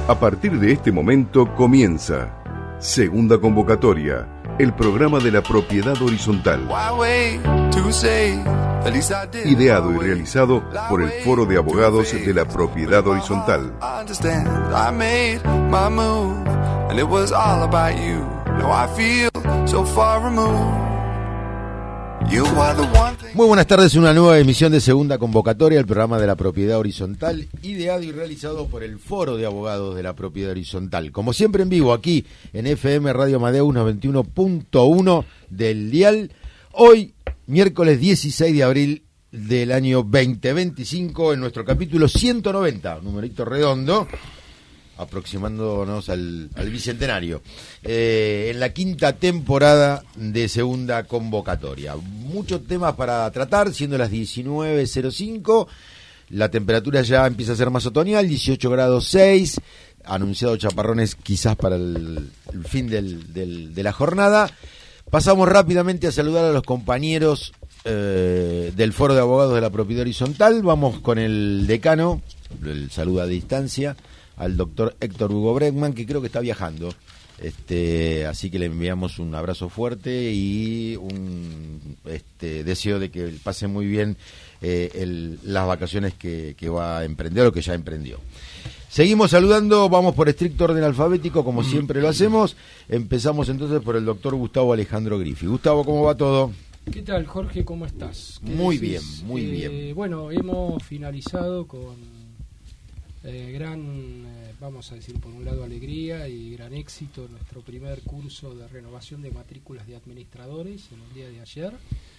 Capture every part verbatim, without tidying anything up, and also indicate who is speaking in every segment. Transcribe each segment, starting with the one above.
Speaker 1: A partir de este momento comienza Segunda Convocatoria, el programa de la propiedad horizontal. Ideado y realizado por el Foro de Abogados de la Propiedad Horizontal.
Speaker 2: Muy buenas tardes, una nueva emisión de Segunda Convocatoria, el programa de la propiedad horizontal, ideado y realizado por el Foro de Abogados de la Propiedad Horizontal. Como siempre en vivo aquí en F M Radio Amadeus noventa y uno punto uno del dial. Hoy, miércoles dieciséis de abril del año veinte veinticinco, en nuestro capítulo ciento noventa, numerito redondo, aproximándonos al, al bicentenario, eh, en la quinta temporada de Segunda Convocatoria. Muchos temas para tratar, siendo las diecinueve cero cinco, la temperatura ya empieza a ser más otoñal, dieciocho grados seis, anunciado chaparrones quizás para el, el fin del, del, de la jornada. Pasamos rápidamente a saludar a los compañeros eh, del Foro de Abogados de la Propiedad Horizontal. Vamos con el decano, el saludo a distancia, al doctor Héctor Hugo Bregman, que creo que está viajando, este, así que le enviamos un abrazo fuerte y un este, deseo de que pase muy bien eh, el, las vacaciones que, que va a emprender o que ya emprendió. Seguimos saludando, vamos por estricto orden alfabético, como siempre lo hacemos. Empezamos entonces por el doctor Gustavo Alejandro Griffi. Gustavo, ¿cómo va todo?
Speaker 3: ¿Qué tal, Jorge? ¿Cómo estás?
Speaker 2: Muy
Speaker 3: decís?
Speaker 2: bien, muy
Speaker 3: eh,
Speaker 2: bien.
Speaker 3: Bueno, hemos finalizado con Eh, gran, eh, vamos a decir, por un lado alegría y gran éxito nuestro primer curso de renovación de matrículas de administradores en el día de ayer.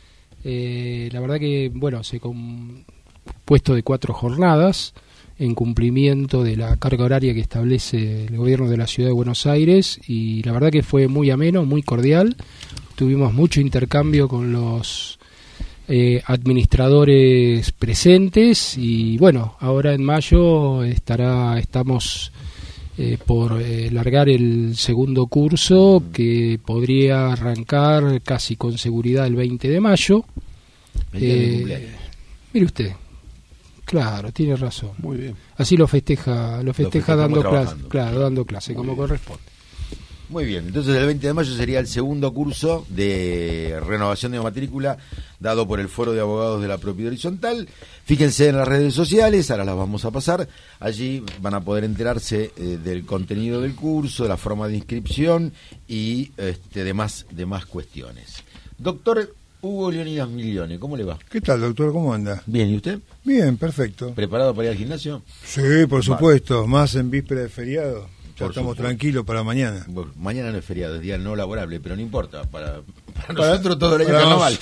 Speaker 3: Eh, la verdad que, bueno, se compuesto de cuatro jornadas en cumplimiento de la carga horaria que establece el gobierno de la ciudad de Buenos Aires, y la verdad que fue muy ameno, muy cordial. Tuvimos mucho intercambio con los Eh, administradores presentes, y bueno, ahora en mayo estará estamos eh, por eh, largar el segundo curso, que podría arrancar casi con seguridad el veinte de mayo. Eh, mire usted, claro, tiene razón.
Speaker 4: Muy bien.
Speaker 3: Así lo festeja, lo festeja
Speaker 2: lo
Speaker 3: dando clase,
Speaker 2: trabajando.
Speaker 3: claro, dando clase como
Speaker 4: bien.
Speaker 3: corresponde.
Speaker 2: Muy bien, entonces el veinte de mayo sería el segundo curso de renovación de matrícula dado por el Foro de Abogados de la Propiedad Horizontal. Fíjense en las redes sociales, ahora las vamos a pasar. Allí van a poder enterarse eh, del contenido del curso, de la forma de inscripción y este, demás, demás cuestiones. Doctor Hugo Leonidas Miglione, ¿cómo le va?
Speaker 5: ¿Qué tal, doctor? ¿Cómo anda?
Speaker 2: Bien, ¿y usted?
Speaker 5: Bien, perfecto.
Speaker 2: ¿Preparado para ir al gimnasio?
Speaker 5: Sí, por supuesto, más en víspera de feriado. Ya
Speaker 2: Por
Speaker 5: estamos
Speaker 2: supuesto.
Speaker 5: tranquilos para mañana.
Speaker 2: Bueno, mañana no es feriado, es día no laborable, pero no importa, para, para
Speaker 5: Para-
Speaker 2: nosotros todo el año
Speaker 5: para
Speaker 2: carnaval.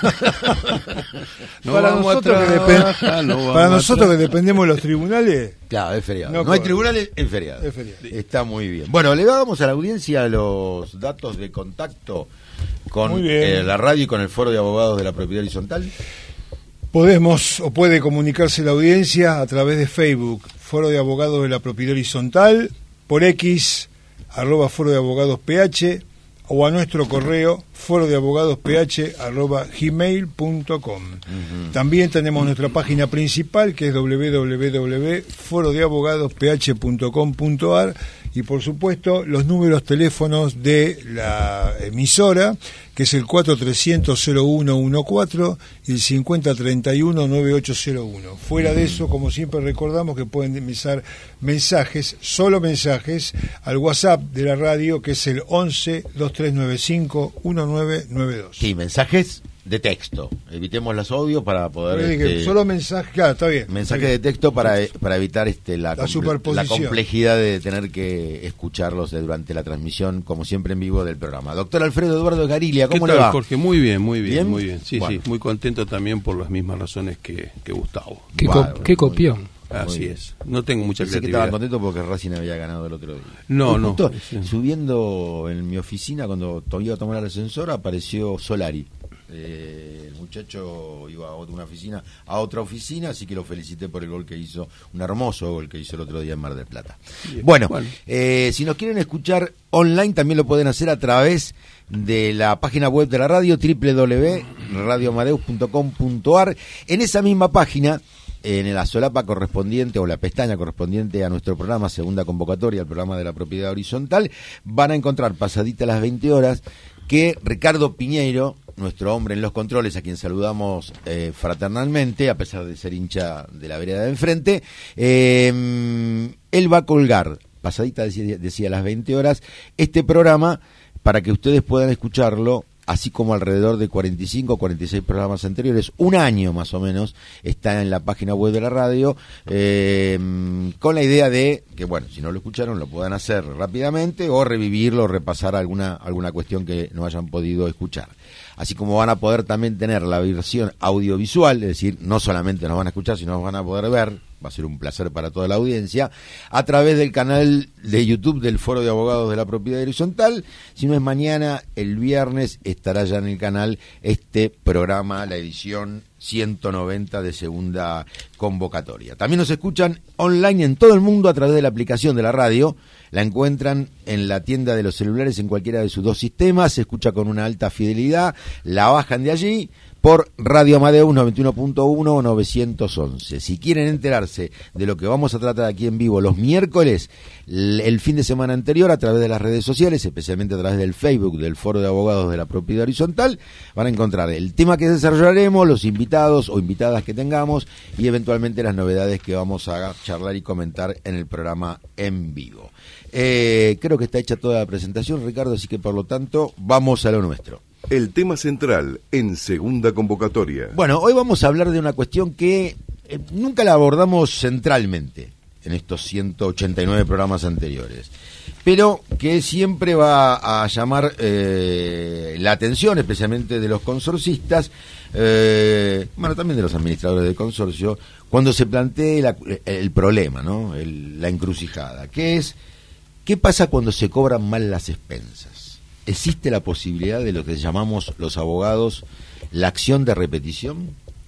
Speaker 4: No
Speaker 5: para
Speaker 4: vamos a
Speaker 5: nosotros, que,
Speaker 4: trabajar,
Speaker 5: depen-
Speaker 4: no vamos
Speaker 5: para
Speaker 4: a
Speaker 5: nosotros que
Speaker 4: tra-
Speaker 5: dependemos de los tribunales,
Speaker 2: Claro, es feriado.
Speaker 5: No
Speaker 2: No, hay
Speaker 5: corre.
Speaker 2: tribunales, es feriado.
Speaker 5: es feriado.
Speaker 2: Está muy bien. Bueno, le damos a la audiencia los datos de contacto con
Speaker 5: Muy bien.
Speaker 2: eh, la radio y con el Foro de Abogados de la Propiedad Horizontal.
Speaker 5: Podemos o puede comunicarse la audiencia a través de Facebook, Foro de Abogados de la Propiedad Horizontal, por X, arroba Foro de Abogados P H, o a nuestro correo foro de abogados p h arroba gmail punto com. Uh-huh. También tenemos nuestra página principal, que es doble u doble u doble u punto foro de abogados p h punto com punto a r, y por supuesto los números teléfonos de la emisora, que es el cuatro trescientos cero uno catorce y el cincuenta treinta y uno noventa y ocho cero uno. Fuera de eso, como siempre recordamos, que pueden enviar mensajes, solo mensajes, al WhatsApp de la radio, que es el once dos tres nueve cinco uno nueve nueve dos.
Speaker 2: Sí, mensajes de texto. Evitemos los audios para poder...
Speaker 5: Pero dije,
Speaker 2: este,
Speaker 5: solo mensajes, claro, está bien.
Speaker 2: mensajes de texto para, para evitar este, la,
Speaker 5: La
Speaker 2: comple-
Speaker 5: superposición.
Speaker 2: la complejidad de tener que escucharlos de- durante la transmisión, como siempre en vivo del programa. Doctor Alfredo Eduardo Garilia,
Speaker 4: ¿Qué
Speaker 2: ¿cómo le
Speaker 4: tal,
Speaker 2: va?
Speaker 4: Jorge? Muy bien, muy bien,
Speaker 2: ¿Bien?
Speaker 4: muy bien. Sí,
Speaker 2: Bueno.
Speaker 4: sí, muy contento también por las mismas razones que, que Gustavo.
Speaker 3: Qué,
Speaker 2: Bárbaro,
Speaker 3: co- qué copión.
Speaker 4: Así
Speaker 2: bien.
Speaker 4: es. No tengo mucha
Speaker 2: Pensé que estaban
Speaker 4: creatividad.
Speaker 2: contentos porque Racing había ganado el otro día.
Speaker 4: No,
Speaker 2: Hoy
Speaker 4: no,
Speaker 2: justo
Speaker 4: sí.
Speaker 2: subiendo en mi oficina, cuando to- iba a tomar el ascensor, apareció Solari. Eh, el muchacho iba a una oficina, a otra oficina, así que lo felicité por el gol que hizo, un hermoso gol que hizo el otro día en Mar del Plata.
Speaker 4: Bien.
Speaker 2: Bueno,
Speaker 4: Bueno.
Speaker 2: Eh, si nos quieren escuchar online, también lo pueden hacer a través de la página web de la radio, doble u doble u doble u punto radio amadeus punto com punto a r. En esa misma página en la solapa correspondiente o la pestaña correspondiente a nuestro programa Segunda Convocatoria, el programa de la propiedad horizontal, van a encontrar pasadita las veinte horas que Ricardo Piñeiro, nuestro hombre en los controles, a quien saludamos eh, fraternalmente, a pesar de ser hincha de la vereda de enfrente, eh, él va a colgar, pasadita decía, decía las veinte horas, este programa para que ustedes puedan escucharlo, así como alrededor de cuarenta y cinco o cuarenta y seis programas anteriores, un año más o menos, está en la página web de la radio, eh, con la idea de que, bueno, si no lo escucharon, lo puedan hacer rápidamente o revivirlo o repasar alguna, alguna cuestión que no hayan podido escuchar. Así como van a poder también tener la versión audiovisual, es decir, no solamente nos van a escuchar, sino nos van a poder ver, va a ser un placer para toda la audiencia, a través del canal de YouTube del Foro de Abogados de la Propiedad Horizontal. Si no es mañana, el viernes estará ya en el canal este programa, la edición ciento noventa de Segunda Convocatoria. También nos escuchan online en todo el mundo a través de la aplicación de la radio. La encuentran en la tienda de los celulares en cualquiera de sus dos sistemas, se escucha con una alta fidelidad, la bajan de allí por Radio Amadeus noventa y uno punto uno o novecientos once. Si quieren enterarse de lo que vamos a tratar aquí en vivo los miércoles, el fin de semana anterior, a través de las redes sociales, especialmente a través del Facebook del Foro de Abogados de la Propiedad Horizontal, van a encontrar el tema que desarrollaremos, los invitados o invitadas que tengamos y eventualmente las novedades que vamos a charlar y comentar en el programa en vivo. Eh, creo que está hecha toda la presentación, Ricardo, así que por lo tanto vamos a lo nuestro.
Speaker 1: El tema central en Segunda Convocatoria.
Speaker 2: Bueno, hoy vamos a hablar de una cuestión que eh, nunca la abordamos centralmente en estos ciento ochenta y nueve programas anteriores, pero que siempre va a llamar eh, la atención, especialmente de los consorcistas, eh, bueno, también de los administradores del consorcio, cuando se plantee la, el problema, ¿no? El, la encrucijada, que es, ¿qué pasa cuando se cobran mal las expensas? ¿Existe la posibilidad de lo que llamamos los abogados la acción de repetición?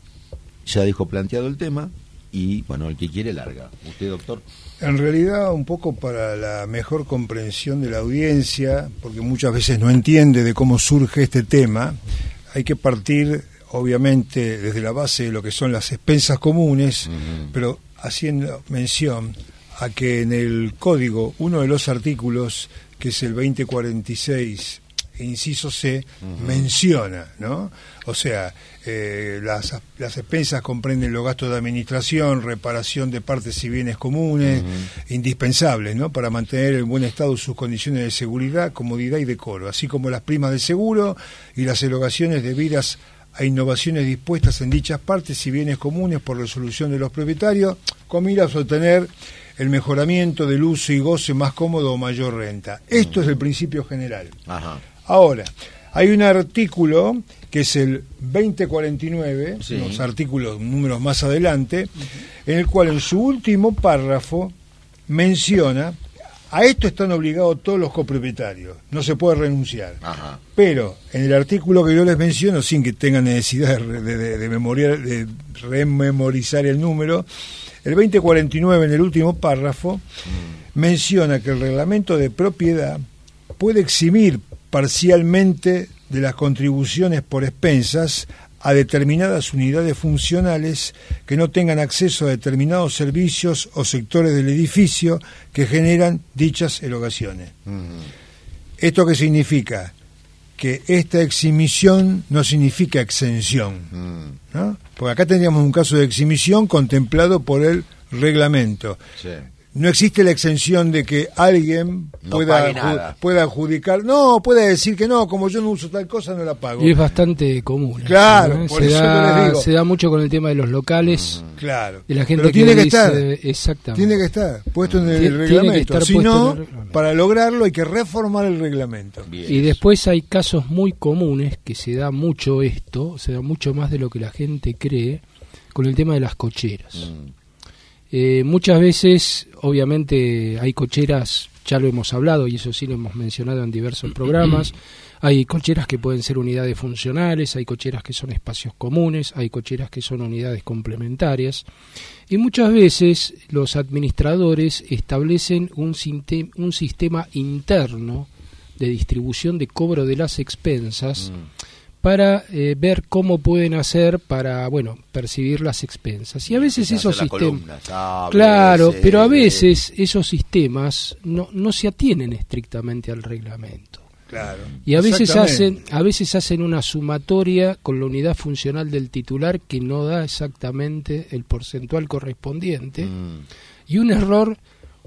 Speaker 2: Ya dijo planteado el tema y, bueno, el que quiere larga. ¿Usted, doctor?
Speaker 5: En realidad, un poco para la mejor comprensión de la audiencia, porque muchas veces no entiende de cómo surge este tema, hay que partir, obviamente, desde la base de lo que son las expensas comunes, uh-huh. pero haciendo mención a que en el código, uno de los artículos, que es el veinte cuarenta y seis, inciso C, uh-huh. menciona, ¿no? O sea, eh, las, las expensas comprenden los gastos de administración, reparación de partes y bienes comunes, uh-huh. indispensables, ¿no? Para mantener en buen estado sus condiciones de seguridad, comodidad y decoro, así como las primas de seguro y las erogaciones debidas a innovaciones dispuestas en dichas partes y bienes comunes por resolución de los propietarios, con miras a obtener el mejoramiento del uso y goce más cómodo o mayor renta. Esto uh-huh. es el principio general.
Speaker 2: Ajá.
Speaker 5: Ahora, hay un artículo que es el veinte cuarenta y nueve,
Speaker 2: sí.
Speaker 5: los artículos, números más adelante, uh-huh. en el cual en su último párrafo menciona, a esto están obligados todos los copropietarios, no se puede renunciar.
Speaker 2: Ajá.
Speaker 5: Pero en el artículo que yo les menciono, sin que tengan necesidad de, de, de, de, memoriar, de rememorizar el número, el veinte cuarenta y nueve, en el último párrafo, mm. menciona que el reglamento de propiedad puede eximir parcialmente de las contribuciones por expensas a determinadas unidades funcionales que no tengan acceso a determinados servicios o sectores del edificio que generan dichas erogaciones. Mm. ¿Esto qué significa? Que esta exhibición no significa exención, mm. ¿no? Porque acá tendríamos un caso de exhibición contemplado por el reglamento. Sí. No existe la exención de que alguien
Speaker 2: no
Speaker 5: pueda, adju- pueda adjudicar, no, puede decir que no, como yo no uso tal cosa, no la pago.
Speaker 3: Y es bastante común.
Speaker 5: Claro,
Speaker 3: ¿no?
Speaker 5: por
Speaker 3: se
Speaker 5: eso
Speaker 3: da,
Speaker 5: les digo.
Speaker 3: Se da mucho con el tema de los locales.
Speaker 5: Mm, claro.
Speaker 3: De la gente
Speaker 5: Pero
Speaker 3: que
Speaker 5: tiene que
Speaker 3: dice,
Speaker 5: estar.
Speaker 3: Exactamente.
Speaker 5: Tiene que estar puesto en el
Speaker 3: Tiene
Speaker 5: reglamento. Si no,
Speaker 3: el reglamento.
Speaker 5: Para lograrlo hay que reformar el reglamento.
Speaker 2: Bien.
Speaker 3: Y después hay casos muy comunes que se da mucho esto, se da mucho más de lo que la gente cree, con el tema de las cocheras. Mm. Eh, muchas veces, obviamente, hay cocheras, ya lo hemos hablado y eso sí lo hemos mencionado en diversos programas, hay cocheras que pueden ser unidades funcionales, hay cocheras que son espacios comunes, hay cocheras que son unidades complementarias, y muchas veces los administradores establecen un, sinte- un sistema interno de distribución de cobro de las expensas, mm. para eh, ver cómo pueden hacer para, bueno, percibir las expensas. Y a veces esos sistemas... Claro, veces, pero a veces esos sistemas no, no se atienen estrictamente al reglamento.
Speaker 5: Claro.
Speaker 3: Y a veces hacen a veces hacen una sumatoria con la unidad funcional del titular que no da exactamente el porcentual correspondiente. Mm. Y un error,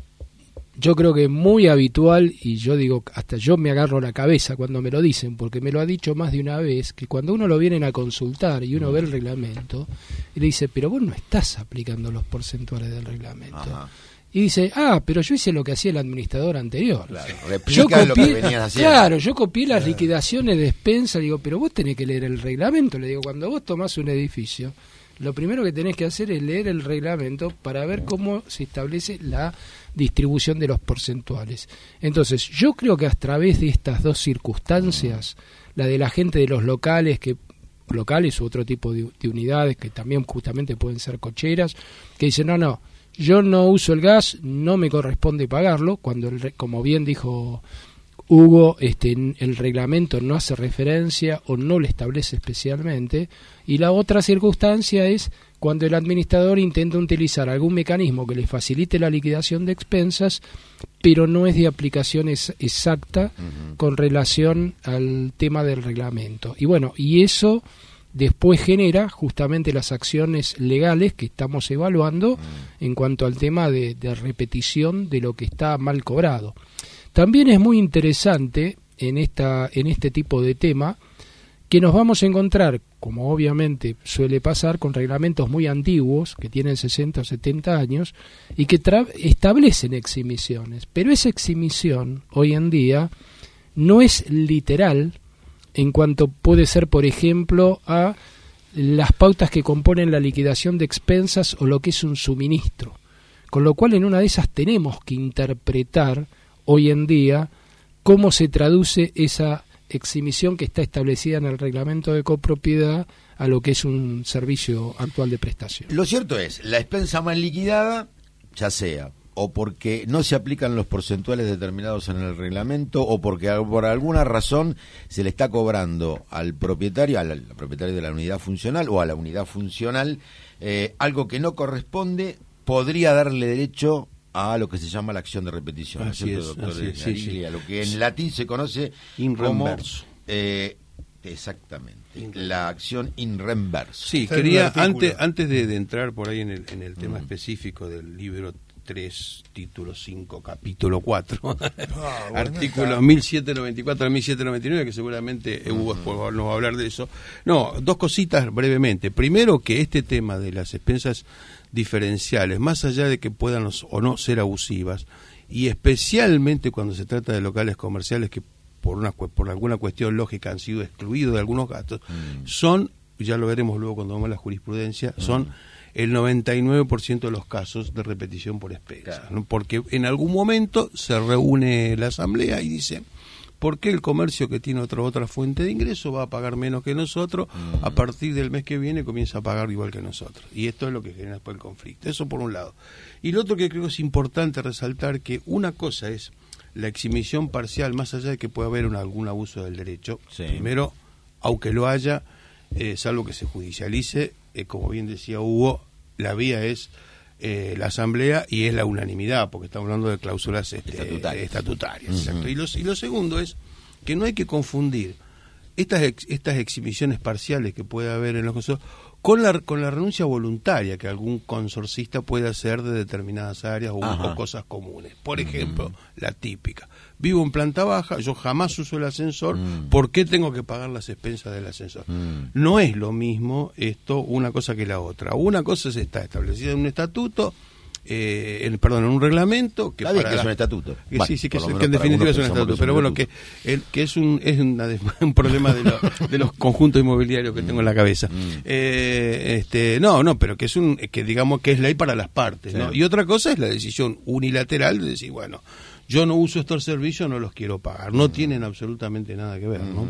Speaker 3: yo creo que muy habitual, y yo digo, hasta yo me agarro la cabeza cuando me lo dicen, porque me lo ha dicho más de una vez, que cuando uno lo vienen a consultar y uno mm. ve el reglamento, y le dice, pero vos no estás aplicando los porcentuales del reglamento. Ajá. Y dice, ah, pero yo hice lo que hacía el administrador anterior.
Speaker 2: Claro, yo copié, lo que venías haciendo.
Speaker 3: Claro, yo copié las claro. liquidaciones de expensa, digo, pero vos tenés que leer el reglamento. Le digo, cuando vos tomás un edificio, lo primero que tenés que hacer es leer el reglamento para ver cómo se establece la distribución de los porcentuales. Entonces, yo creo que a través de estas dos circunstancias, la de la gente de los locales, que locales u otro tipo de, de unidades, que también justamente pueden ser cocheras, que dicen, no, no, yo no uso el gas, no me corresponde pagarlo, cuando, el, como bien dijo Hugo, este, el reglamento no hace referencia o no lo establece especialmente. Y la otra circunstancia es cuando el administrador intenta utilizar algún mecanismo que le facilite la liquidación de expensas, pero no es de aplicación es, exacta uh-huh. con relación al tema del reglamento. Y bueno, y eso después genera justamente las acciones legales que estamos evaluando mm. en cuanto al tema de, de repetición de lo que está mal cobrado. También es muy interesante en esta en este tipo de tema que nos vamos a encontrar, como obviamente suele pasar, con reglamentos muy antiguos que tienen sesenta o setenta años y que tra- establecen exhibiciones, pero esa exhibición hoy en día no es literal en cuanto puede ser, por ejemplo, a las pautas que componen la liquidación de expensas o lo que es un suministro. Con lo cual, en una de esas tenemos que interpretar hoy en día cómo se traduce esa exhibición que está establecida en el reglamento de copropiedad a lo que es un servicio actual de prestación.
Speaker 2: Lo cierto es, la expensa mal liquidada, ya sea o porque no se aplican los porcentuales determinados en el reglamento, o porque por alguna razón se le está cobrando al propietario, al, al propietario de la unidad funcional o a la unidad funcional, eh, algo que no corresponde, podría darle derecho a lo que se llama la acción de repetición.
Speaker 4: Así es,
Speaker 2: doctor
Speaker 4: así es, sí, sí.
Speaker 2: A lo que en latín se conoce
Speaker 4: in
Speaker 2: como...
Speaker 4: reverso.
Speaker 2: Eh, exactamente, in la acción in reverso.
Speaker 4: Sí,
Speaker 5: está
Speaker 4: quería, antes antes de, de entrar por ahí en el, en el tema mm. específico del libro tres, título cinco, capítulo cuatro, ah, bueno, artículos mil setecientos noventa y cuatro a mil setecientos noventa y nueve, que seguramente uh-huh. Hugo después nos va a hablar de eso. No, dos cositas brevemente. Primero, que este tema de las expensas diferenciales, más allá de que puedan o no ser abusivas, y especialmente cuando se trata de locales comerciales que por una por alguna cuestión lógica han sido excluidos de algunos gastos, uh-huh. son, ya lo veremos luego cuando vemos la jurisprudencia, uh-huh. son el noventa y nueve por ciento de los casos de repetición por expensas, claro. ¿no? Porque en algún momento se reúne la asamblea y dice, ¿por qué el comercio que tiene otra otra fuente de ingreso va a pagar menos que nosotros? Uh-huh. A partir del mes que viene comienza a pagar igual que nosotros. Y esto es lo que genera después el conflicto. Eso por un lado. Y lo otro que creo que es importante resaltar, que una cosa es la exhibición parcial, más allá de que pueda haber un, algún abuso del derecho. Sí. Primero, aunque lo haya, eh, salvo que se judicialice, eh, como bien decía Hugo, la vía es eh, la asamblea y es la unanimidad, porque estamos hablando de cláusulas este, estatutarias. estatutarias uh-huh. exacto. Y, lo, y lo segundo es que no hay que confundir estas ex, estas exhibiciones parciales que puede haber en los consorcios con la, con la renuncia voluntaria que algún consorcista puede hacer de determinadas áreas o, o cosas comunes. Por ejemplo, uh-huh. la típica. Vivo en planta baja, yo jamás uso el ascensor, uh-huh. ¿por qué tengo que pagar las expensas del ascensor? Uh-huh. No es lo mismo esto, una cosa que la otra. Una cosa está establecida en un estatuto, eh, en, perdón, en un reglamento que,
Speaker 2: para que es un estatuto.
Speaker 4: Que, bueno, sí, sí, que, es, que en definitiva es un estatuto, pero bueno, que, el, que es un es una, un problema de, lo, de los conjuntos inmobiliarios que mm. tengo en la cabeza. Mm. Eh, este, no, no, pero que es un que digamos que es ley para las partes, sí. ¿no? Y otra cosa es la decisión unilateral de decir, bueno, yo no uso estos servicios, no los quiero pagar. No mm. tienen absolutamente nada que ver, ¿no? Mm.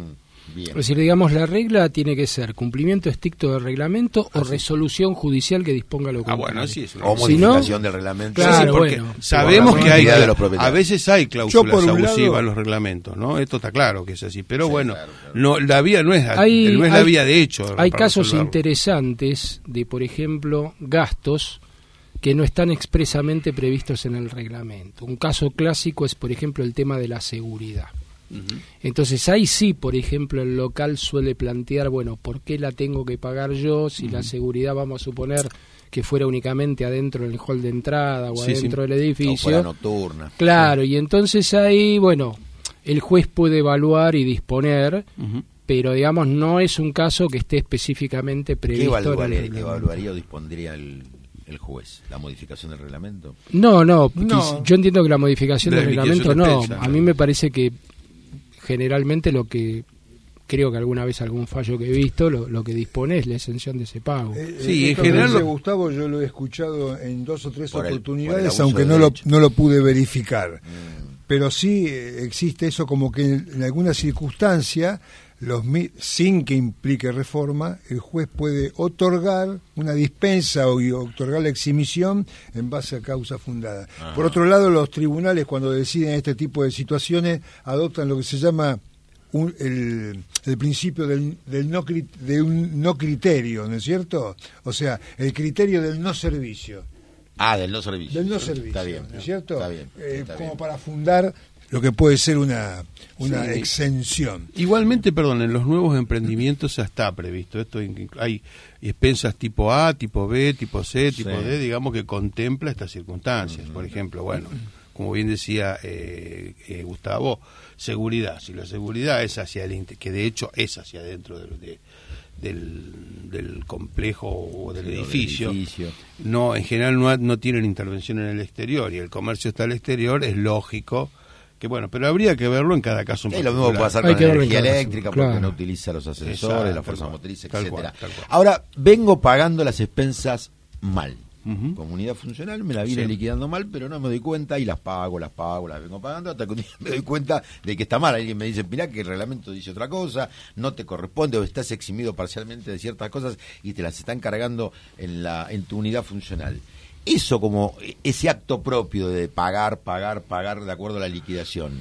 Speaker 2: Bien.
Speaker 3: Es decir, digamos, la regla tiene que ser cumplimiento estricto del reglamento
Speaker 2: Ah,
Speaker 3: o
Speaker 2: sí.
Speaker 3: resolución judicial que disponga lo
Speaker 4: Ah,
Speaker 3: contrario.
Speaker 4: bueno, sí, es una
Speaker 2: O
Speaker 3: Si no-
Speaker 2: modificación del reglamento.
Speaker 3: Claro,
Speaker 4: Sí, sí, porque
Speaker 3: bueno.
Speaker 4: sabemos
Speaker 2: Por la
Speaker 4: que hay
Speaker 2: comunidad de los
Speaker 4: a
Speaker 2: propietarios.
Speaker 4: veces hay cláusulas
Speaker 5: por un
Speaker 4: abusivas
Speaker 5: lado-
Speaker 4: en los reglamentos, ¿no? Esto está claro que es así, pero
Speaker 2: Sí,
Speaker 4: bueno,
Speaker 2: claro, claro.
Speaker 4: no la vía no es,
Speaker 3: Hay-
Speaker 4: no es la
Speaker 3: hay-
Speaker 4: vía de hecho.
Speaker 3: Hay
Speaker 4: para
Speaker 3: casos
Speaker 4: resolverlo.
Speaker 3: interesantes de, por ejemplo, gastos que no están expresamente previstos en el reglamento. Un caso clásico es, por ejemplo, el tema de la seguridad.
Speaker 4: Ujú.
Speaker 3: Entonces ahí sí, por ejemplo, el local suele plantear, bueno, ¿por qué la tengo que pagar yo si la seguridad, vamos a suponer, que fuera únicamente adentro del hall de entrada o
Speaker 4: Sí,
Speaker 3: adentro
Speaker 4: sí.
Speaker 3: del
Speaker 2: O
Speaker 3: edificio?
Speaker 2: fuera nocturna.
Speaker 3: Claro, y entonces ahí, bueno, el juez puede evaluar y disponer,
Speaker 4: Ujú.
Speaker 3: pero digamos no es un caso que esté específicamente
Speaker 2: ¿Qué
Speaker 3: previsto. en el
Speaker 2: evaluaría, qué
Speaker 3: reglamento.
Speaker 2: evaluaría o dispondría el, el juez? ¿La modificación del reglamento?
Speaker 3: No, no,
Speaker 5: No.
Speaker 3: quis- yo entiendo que la modificación
Speaker 4: La
Speaker 3: del
Speaker 4: liquidación
Speaker 3: reglamento
Speaker 4: de
Speaker 3: no.
Speaker 4: expensa,
Speaker 3: A
Speaker 4: ¿no?
Speaker 3: mí me parece que generalmente lo que creo que alguna vez algún fallo que he visto, lo, lo que dispone es la exención de ese pago.
Speaker 5: Eh,
Speaker 4: Sí,
Speaker 5: eh,
Speaker 4: en
Speaker 5: esto que
Speaker 4: general
Speaker 5: dice
Speaker 4: lo-
Speaker 5: Gustavo, yo lo he escuchado en dos o tres
Speaker 2: Por el- por el
Speaker 5: oportunidades,
Speaker 2: abuso
Speaker 5: aunque
Speaker 2: de
Speaker 5: no lo,
Speaker 2: derecho.
Speaker 5: no lo pude verificar.
Speaker 2: Mm.
Speaker 5: Pero sí eh, existe eso como que en, en alguna circunstancia, los mi- sin que implique reforma, el juez puede otorgar una dispensa o y otorgar la exhibición en base a causa fundada.
Speaker 2: Ajá.
Speaker 5: Por otro lado, los tribunales cuando deciden este tipo de situaciones adoptan lo que se llama un- el, el principio del, del no, cri- de un no criterio, ¿no es cierto? O sea, el criterio del no servicio.
Speaker 2: Ah, del no servicio.
Speaker 5: Del no servicio,
Speaker 2: Está bien.
Speaker 5: ¿no es cierto?
Speaker 2: Está bien.
Speaker 5: Eh,
Speaker 2: está
Speaker 5: como
Speaker 2: bien.
Speaker 5: para fundar lo que puede ser una, una
Speaker 4: Sí.
Speaker 5: exención.
Speaker 4: Igualmente, perdón, en los nuevos emprendimientos ya está previsto esto. inclu- Hay expensas tipo A, tipo B, tipo C, tipo
Speaker 2: Sí.
Speaker 4: D, digamos que contempla estas circunstancias. Por ejemplo, bueno, como bien decía eh, eh, Gustavo, seguridad. Si la seguridad es hacia el inte- que de hecho es hacia adentro del, de- del, del complejo o del
Speaker 2: Sí, o del
Speaker 4: edificio,
Speaker 2: edificio.
Speaker 4: no, en general no, ha- no tienen intervención en el exterior y el comercio está al exterior, es lógico que bueno, pero habría que verlo en cada caso en
Speaker 2: Es lo mismo que
Speaker 4: particular.
Speaker 2: puede pasar
Speaker 3: Hay
Speaker 2: con
Speaker 3: que verlo en
Speaker 2: energía
Speaker 3: cada caso,
Speaker 2: eléctrica
Speaker 3: claro.
Speaker 2: porque no utiliza los ascensores,
Speaker 4: Exacto,
Speaker 2: la fuerza
Speaker 4: tal cual,
Speaker 2: motriz,
Speaker 4: tal
Speaker 2: etcétera.
Speaker 4: cual, tal cual.
Speaker 2: Ahora, vengo pagando las expensas mal.
Speaker 4: Ujú.
Speaker 2: Comunidad funcional, me la vine
Speaker 4: Sí.
Speaker 2: liquidando mal, pero no me doy cuenta y las pago, las pago, las vengo pagando hasta que un día me doy cuenta de que está mal. Alguien me dice, mirá que el reglamento dice otra cosa, no te corresponde o estás eximido parcialmente de ciertas cosas y te las están cargando en, la, en tu unidad funcional. Eso como ese acto propio de pagar, pagar, pagar de acuerdo a la liquidación,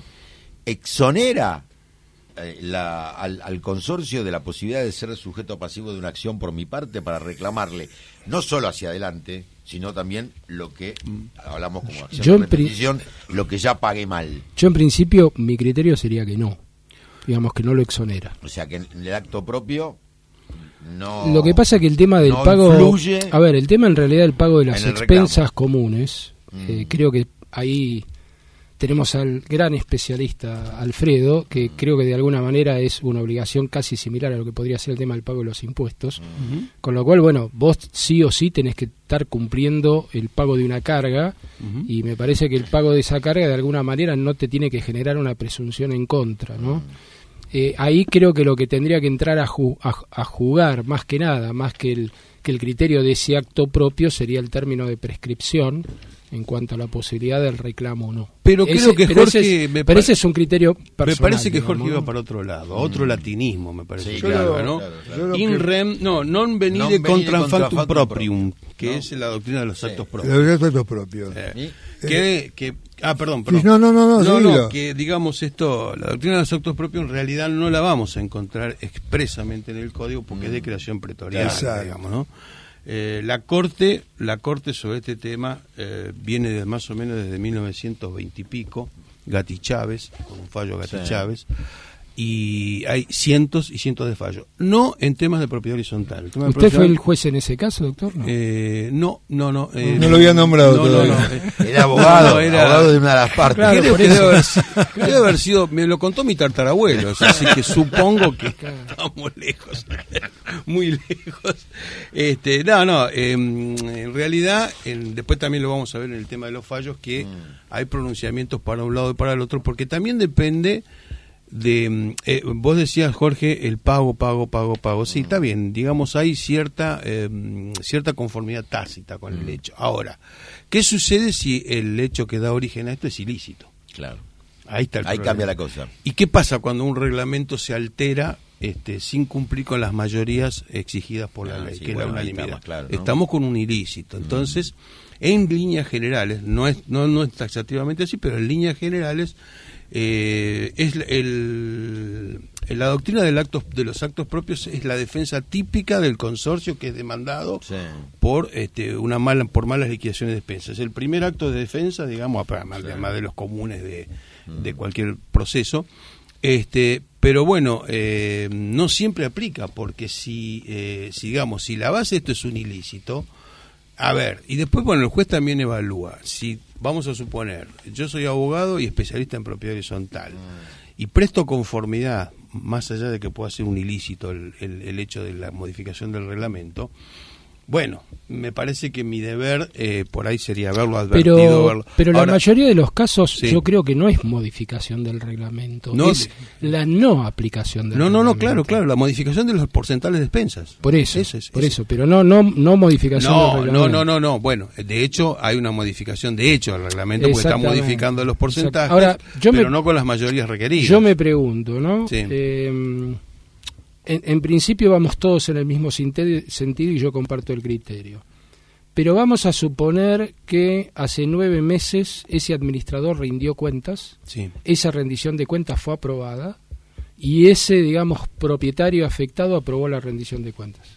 Speaker 2: exonera eh, la, al, al consorcio de la posibilidad de ser sujeto pasivo de una acción por mi parte para reclamarle no solo hacia adelante, sino también lo que hablamos como acción
Speaker 3: Yo
Speaker 2: de
Speaker 3: en pri-
Speaker 2: repetición, lo que ya pagué mal.
Speaker 3: Yo en principio mi criterio sería que no, digamos que no lo exonera.
Speaker 2: O sea que en el acto propio no.
Speaker 3: Lo que pasa es que el tema del
Speaker 2: no
Speaker 3: pago,
Speaker 2: influye
Speaker 3: a ver, el tema en realidad del pago de las
Speaker 2: en el
Speaker 3: expensas
Speaker 2: reclamo.
Speaker 3: comunes, eh,
Speaker 2: Mm.
Speaker 3: creo que ahí tenemos al gran especialista Alfredo, que creo que de alguna manera es una obligación casi similar a lo que podría ser el tema del pago de los impuestos,
Speaker 4: Ujú.
Speaker 3: con lo cual, bueno, vos sí o sí tenés que estar cumpliendo el pago de una carga,
Speaker 4: Ujú.
Speaker 3: y me parece que el pago de esa carga de alguna manera no te tiene que generar una presunción en contra, ¿no? Eh, ahí creo que lo que tendría que entrar a, ju- a, a jugar, más que nada, más que el, que el criterio de ese acto propio, sería el término de prescripción en cuanto a la posibilidad del reclamo o no.
Speaker 4: Pero creo que
Speaker 3: pero
Speaker 4: Jorge
Speaker 3: ese es,
Speaker 4: me
Speaker 3: pero
Speaker 4: pa-
Speaker 3: ese es un criterio personal.
Speaker 4: Me parece que Jorge
Speaker 3: digamos,
Speaker 4: iba
Speaker 3: ¿no?
Speaker 4: para otro lado, a otro latinismo, me parece.
Speaker 2: Sí,
Speaker 4: que
Speaker 2: claro,
Speaker 4: iba, ¿no?
Speaker 2: claro, claro.
Speaker 5: Yo lo
Speaker 4: In
Speaker 5: que-
Speaker 4: rem, no, non venide
Speaker 2: Non venide
Speaker 4: contra
Speaker 2: contra
Speaker 4: factum
Speaker 2: factum
Speaker 4: proprium,
Speaker 2: proprium,
Speaker 4: que
Speaker 2: ¿no?
Speaker 4: es la doctrina de los
Speaker 2: Sí.
Speaker 4: actos propios.
Speaker 5: Los actos propios.
Speaker 4: Eh,
Speaker 2: ¿Y?
Speaker 4: que, que, ah, perdón, perdón.
Speaker 5: Sí, no, no, no, no,
Speaker 4: no,
Speaker 5: seguilo.
Speaker 4: no, que digamos esto, la doctrina de los actos propios en realidad no la vamos a encontrar expresamente en el código porque es de creación pretoriana,
Speaker 5: Exacto.
Speaker 4: digamos, ¿no? Eh, la corte, la corte sobre este tema eh, viene de más o menos desde mil novecientos veinte y pico, Gatti Chávez, con un fallo Gatti
Speaker 2: Sí.
Speaker 4: Chávez, y hay cientos y cientos de fallos. No en temas de propiedad horizontal. El tema de
Speaker 3: ¿Usted
Speaker 4: propiedad-
Speaker 3: fue el juez en ese caso, doctor? No.
Speaker 4: Eh, no, no, no. eh,
Speaker 5: No lo había nombrado
Speaker 4: no, no,
Speaker 5: todavía.
Speaker 4: no, eh,
Speaker 2: Era abogado,
Speaker 4: no, era-
Speaker 2: abogado de una de las partes.
Speaker 3: Claro,
Speaker 4: Creo
Speaker 3: por
Speaker 4: que
Speaker 3: eso.
Speaker 4: debe haber, si- debe haber sido, me lo contó mi tartarabuelo, así que supongo que estamos lejos, muy lejos. Este, no, no, eh, en realidad, en- después también lo vamos a ver en el tema de los fallos, que
Speaker 2: Mm.
Speaker 4: hay pronunciamientos para un lado y para el otro, porque también depende de, eh, vos decías, Jorge, el pago, pago, pago, pago. Sí, está bien, digamos, hay cierta eh, cierta conformidad tácita con el hecho. Ahora, ¿qué sucede si el hecho que da origen a esto es ilícito?
Speaker 2: Claro.
Speaker 4: Ahí está el
Speaker 2: Ahí
Speaker 4: problema.
Speaker 2: cambia la cosa.
Speaker 4: ¿Y qué pasa cuando un reglamento se altera este, sin cumplir con las mayorías exigidas por la
Speaker 2: Ah,
Speaker 4: ley,
Speaker 2: sí,
Speaker 4: que
Speaker 2: bueno,
Speaker 4: es la
Speaker 2: ahí
Speaker 4: unanimidad.
Speaker 2: estamos, claro, ¿no?
Speaker 4: Estamos con un ilícito. Entonces, mm. en líneas generales, no es, no, no es taxativamente así, pero en líneas generales, eh, es el, la doctrina del acto, de los actos propios es la defensa típica del consorcio que es demandado
Speaker 2: Sí.
Speaker 4: por este, una mala, por malas liquidaciones de expensas. El primer acto de defensa, digamos, además,
Speaker 2: Sí.
Speaker 4: además de los comunes de,
Speaker 2: Mm.
Speaker 4: de cualquier proceso, este, pero bueno, eh, no siempre aplica, porque si, eh, si, digamos, si la base de esto es un ilícito, a ver, y después, bueno, el juez también evalúa, si, vamos a suponer, yo soy abogado y especialista en propiedad horizontal, mm. y presto conformidad, más allá de que pueda ser un ilícito el, el, el hecho de la modificación del reglamento, bueno, me parece que mi deber eh, por ahí sería haberlo advertido.
Speaker 3: Pero,
Speaker 4: verlo.
Speaker 3: pero
Speaker 4: Ahora,
Speaker 3: la mayoría de los casos
Speaker 4: sí.
Speaker 3: yo creo que no es modificación del reglamento,
Speaker 4: No,
Speaker 3: es la no aplicación del
Speaker 4: No,
Speaker 3: reglamento.
Speaker 4: no, no, claro, claro, la modificación de los porcentales de expensas.
Speaker 3: Por eso,
Speaker 4: Ese es,
Speaker 3: por
Speaker 4: ese.
Speaker 3: eso, pero no no no modificación del
Speaker 4: No,
Speaker 3: reglamento.
Speaker 4: no, no, no, no, bueno, de hecho hay una modificación de hecho del reglamento porque está
Speaker 3: Exactamente.
Speaker 4: modificando los porcentajes,
Speaker 3: Ahora, yo
Speaker 4: pero
Speaker 3: me-
Speaker 4: no con las mayorías requeridas.
Speaker 3: Yo me pregunto, ¿no?
Speaker 4: Sí.
Speaker 3: Eh, en, en principio vamos todos en el mismo sinte- sentido y yo comparto el criterio. Pero vamos a suponer que hace nueve meses ese administrador rindió cuentas,
Speaker 4: Sí.
Speaker 3: esa rendición de cuentas fue aprobada y ese, digamos, propietario afectado aprobó la rendición de cuentas.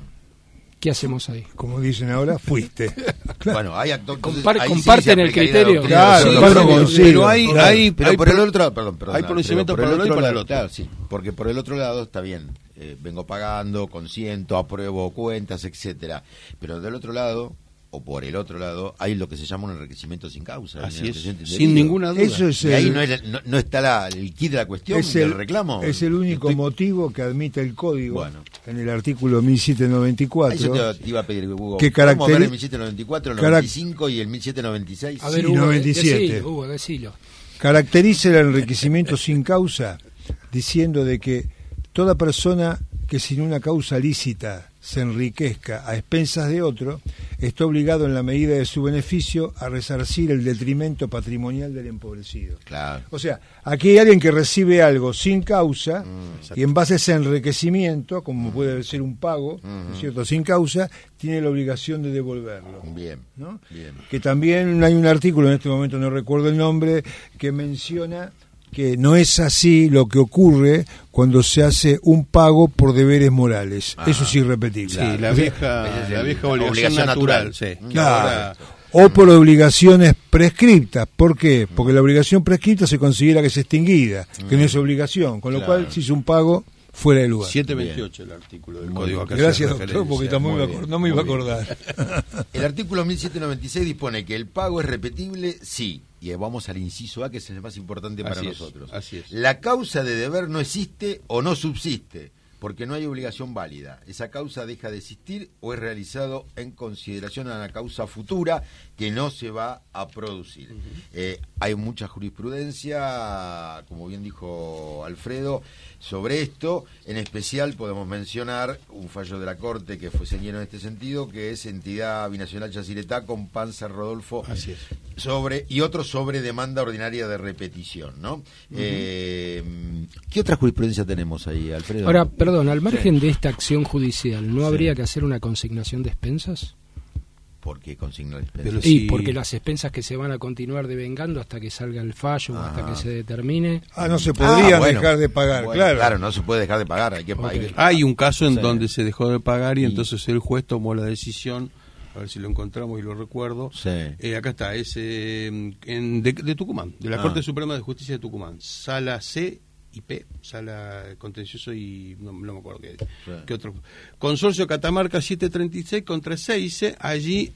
Speaker 3: ¿Qué hacemos ahí?
Speaker 5: Como dicen ahora, fuiste.
Speaker 2: Bueno, hay actores.
Speaker 3: Compar- comparten el criterio.
Speaker 5: Claro,
Speaker 4: Sí,
Speaker 5: comparto
Speaker 4: pero-
Speaker 5: consigo.
Speaker 4: pero hay,
Speaker 5: Claro.
Speaker 4: hay,
Speaker 2: Pero
Speaker 4: hay
Speaker 2: por el
Speaker 4: pro-
Speaker 2: otro lado, perdón, perdón.
Speaker 4: hay pronunciamiento
Speaker 2: pero
Speaker 4: para un lado y para el
Speaker 2: lado,
Speaker 4: otro.
Speaker 2: Claro, sí, porque por el otro lado está bien. Eh, vengo pagando, consiento, apruebo cuentas, etcétera. Pero del otro lado, o por el otro lado, hay lo que se llama un enriquecimiento sin causa.
Speaker 4: Así
Speaker 2: un
Speaker 4: es,
Speaker 2: enriquecimiento
Speaker 4: sin
Speaker 2: indebido.
Speaker 4: ninguna duda.
Speaker 5: Eso es
Speaker 2: Y ahí
Speaker 5: el,
Speaker 2: no, es- no- no está la, el kit de la cuestión
Speaker 5: es
Speaker 2: del
Speaker 5: el
Speaker 2: reclamo.
Speaker 5: es el único
Speaker 2: Estoy-
Speaker 5: motivo que admite el código
Speaker 2: Bueno.
Speaker 5: en el artículo mil setecientos noventa y
Speaker 2: Ahí
Speaker 5: cuatro.
Speaker 2: yo te, te iba a pedir, Hugo.
Speaker 5: Que
Speaker 2: ¿Cómo ver
Speaker 5: caracteri-
Speaker 2: el mil setecientos noventa y cuatro, el
Speaker 5: carac-
Speaker 2: noventa y cinco y el mil setecientos noventa y seis?
Speaker 3: A ver,
Speaker 5: Sí,
Speaker 3: Hugo,
Speaker 5: noventa y siete.
Speaker 3: decilo, Hugo, decilo.
Speaker 5: Caracteriza el enriquecimiento sin causa diciendo de que toda persona que sin una causa lícita se enriquezca a expensas de otro, está obligado en la medida de su beneficio a resarcir el detrimento patrimonial del empobrecido.
Speaker 2: Claro.
Speaker 5: O sea, aquí hay alguien que recibe algo sin causa
Speaker 2: Mm,
Speaker 5: y en base a ese enriquecimiento, como puede ser un pago, ¿no es cierto?, sin causa, tiene la obligación de devolverlo.
Speaker 2: Bien.
Speaker 5: ¿No?
Speaker 2: Bien.
Speaker 5: Que también hay un artículo, en este momento no recuerdo el nombre, que menciona que no es así lo que ocurre cuando se hace un pago por deberes morales.
Speaker 2: Ah,
Speaker 5: Eso es irrepetible.
Speaker 4: Sí, la
Speaker 2: Ese
Speaker 4: vieja,
Speaker 2: es
Speaker 4: la
Speaker 2: el-
Speaker 4: vieja obligación,
Speaker 2: obligación
Speaker 4: natural.
Speaker 2: natural.
Speaker 4: Sí.
Speaker 2: Mm.
Speaker 5: Claro.
Speaker 4: Ahora,
Speaker 5: O por obligaciones prescriptas. ¿Por qué? Porque la obligación prescripta se considera que es extinguida, que no es obligación, con lo
Speaker 2: Claro.
Speaker 5: cual se hizo un pago fuera de lugar.
Speaker 4: setecientos veintiocho el artículo del
Speaker 2: Muy
Speaker 4: Código
Speaker 2: bien.
Speaker 4: que hace
Speaker 5: Gracias, doctor,
Speaker 4: referencia.
Speaker 5: porque tampoco
Speaker 2: Muy
Speaker 5: me
Speaker 2: bien,
Speaker 5: acor- no me iba a
Speaker 2: muy bien.
Speaker 5: acordar.
Speaker 2: El artículo mil setecientos noventa y seis dispone que el pago es repetible, sí. Y vamos al inciso A, que es el más importante para
Speaker 4: Así es,
Speaker 2: nosotros.
Speaker 4: así es.
Speaker 2: La causa de deber no existe o no subsiste, porque no hay obligación válida. Esa causa deja de existir o es realizado en consideración a una causa futura que no se va a producir. Eh, hay mucha jurisprudencia, como bien dijo Alfredo, sobre esto. En especial podemos mencionar un fallo de la Corte que fue señalado en este sentido, que es Entidad Binacional Yacyretá con Panzer Rodolfo,
Speaker 4: Así es.
Speaker 2: sobre y otro sobre demanda ordinaria de repetición, ¿no? Eh, ¿Qué otra jurisprudencia tenemos ahí, Alfredo?
Speaker 3: Ahora, perdón, al margen de esta acción judicial, ¿no habría que hacer una consignación de expensas?
Speaker 2: ¿Por qué consigna la
Speaker 4: Pero
Speaker 2: expensa?
Speaker 3: Y
Speaker 4: Sí.
Speaker 3: porque las expensas que se van a continuar devengando hasta que salga el fallo o hasta
Speaker 2: Ajá.
Speaker 3: que se determine.
Speaker 5: Ah, no se podrían
Speaker 2: Ah, bueno.
Speaker 5: dejar de pagar,
Speaker 2: Bueno,
Speaker 5: claro.
Speaker 2: no se puede dejar de pagar, hay que
Speaker 3: Ok.
Speaker 2: hay que-
Speaker 4: Hay un caso en
Speaker 2: Sí.
Speaker 4: donde se dejó de pagar y,
Speaker 2: Y-
Speaker 4: entonces el juez tomó la decisión, a ver si lo encontramos y lo recuerdo.
Speaker 2: Sí.
Speaker 4: Eh, acá está, es eh, en- de, de Tucumán, de la
Speaker 2: Ah.
Speaker 4: Corte Suprema de Justicia de Tucumán, Sala C y P, Sala Contencioso y no, no me acuerdo qué,
Speaker 2: Sí.
Speaker 4: qué otro. Consorcio Catamarca setecientos treinta y seis contra Seize, allí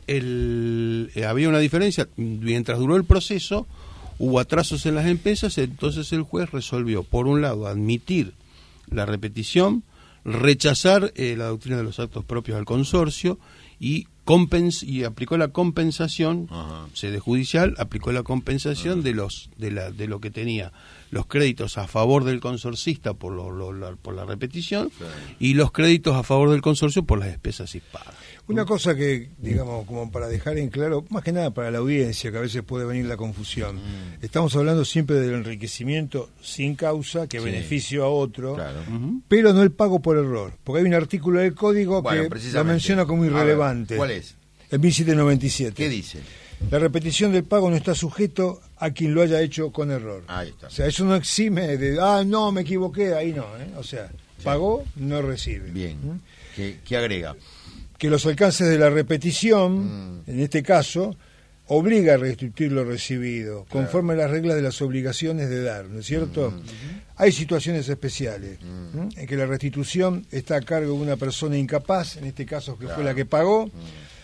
Speaker 4: el, eh, había una diferencia, mientras duró el proceso hubo atrasos en las empresas, entonces el juez resolvió, por un lado, admitir la repetición, rechazar eh, la doctrina de los actos propios al consorcio y compens y aplicó la compensación,
Speaker 2: Ajá.
Speaker 4: sede judicial aplicó la compensación de los de la de lo que tenía los créditos a favor del consorcista por lo, lo- la, por la repetición
Speaker 2: Sí.
Speaker 4: y los créditos a favor del consorcio por las despesas impagadas.
Speaker 5: Una cosa que, digamos, como para dejar en claro, más que nada para la audiencia, que a veces puede venir la confusión. Mm. Estamos hablando siempre del enriquecimiento sin causa, que sí. beneficio a otro, claro. uh-huh. pero no el pago por error. Porque hay un artículo del código bueno, que lo menciona como irrelevante.
Speaker 2: Ver, ¿cuál es?
Speaker 5: El mil setecientos noventa y siete.
Speaker 2: ¿Qué dice?
Speaker 5: La repetición del pago no está sujeto a quien lo haya hecho con error.
Speaker 2: Ahí está. O
Speaker 5: sea, eso no exime de, ah, no, me equivoqué, ahí no. ¿eh? O sea, sí. pagó, no recibe.
Speaker 2: Bien. ¿Mm? ¿Qué, ¿Qué agrega?
Speaker 5: Que los alcances de la repetición, mm. en este caso, obliga a restituir lo recibido, claro. conforme a las reglas de las obligaciones de dar, ¿no es cierto? Mm. Hay situaciones especiales mm. en que la restitución está a cargo de una persona incapaz, en este caso que claro. fue la que pagó. Mm.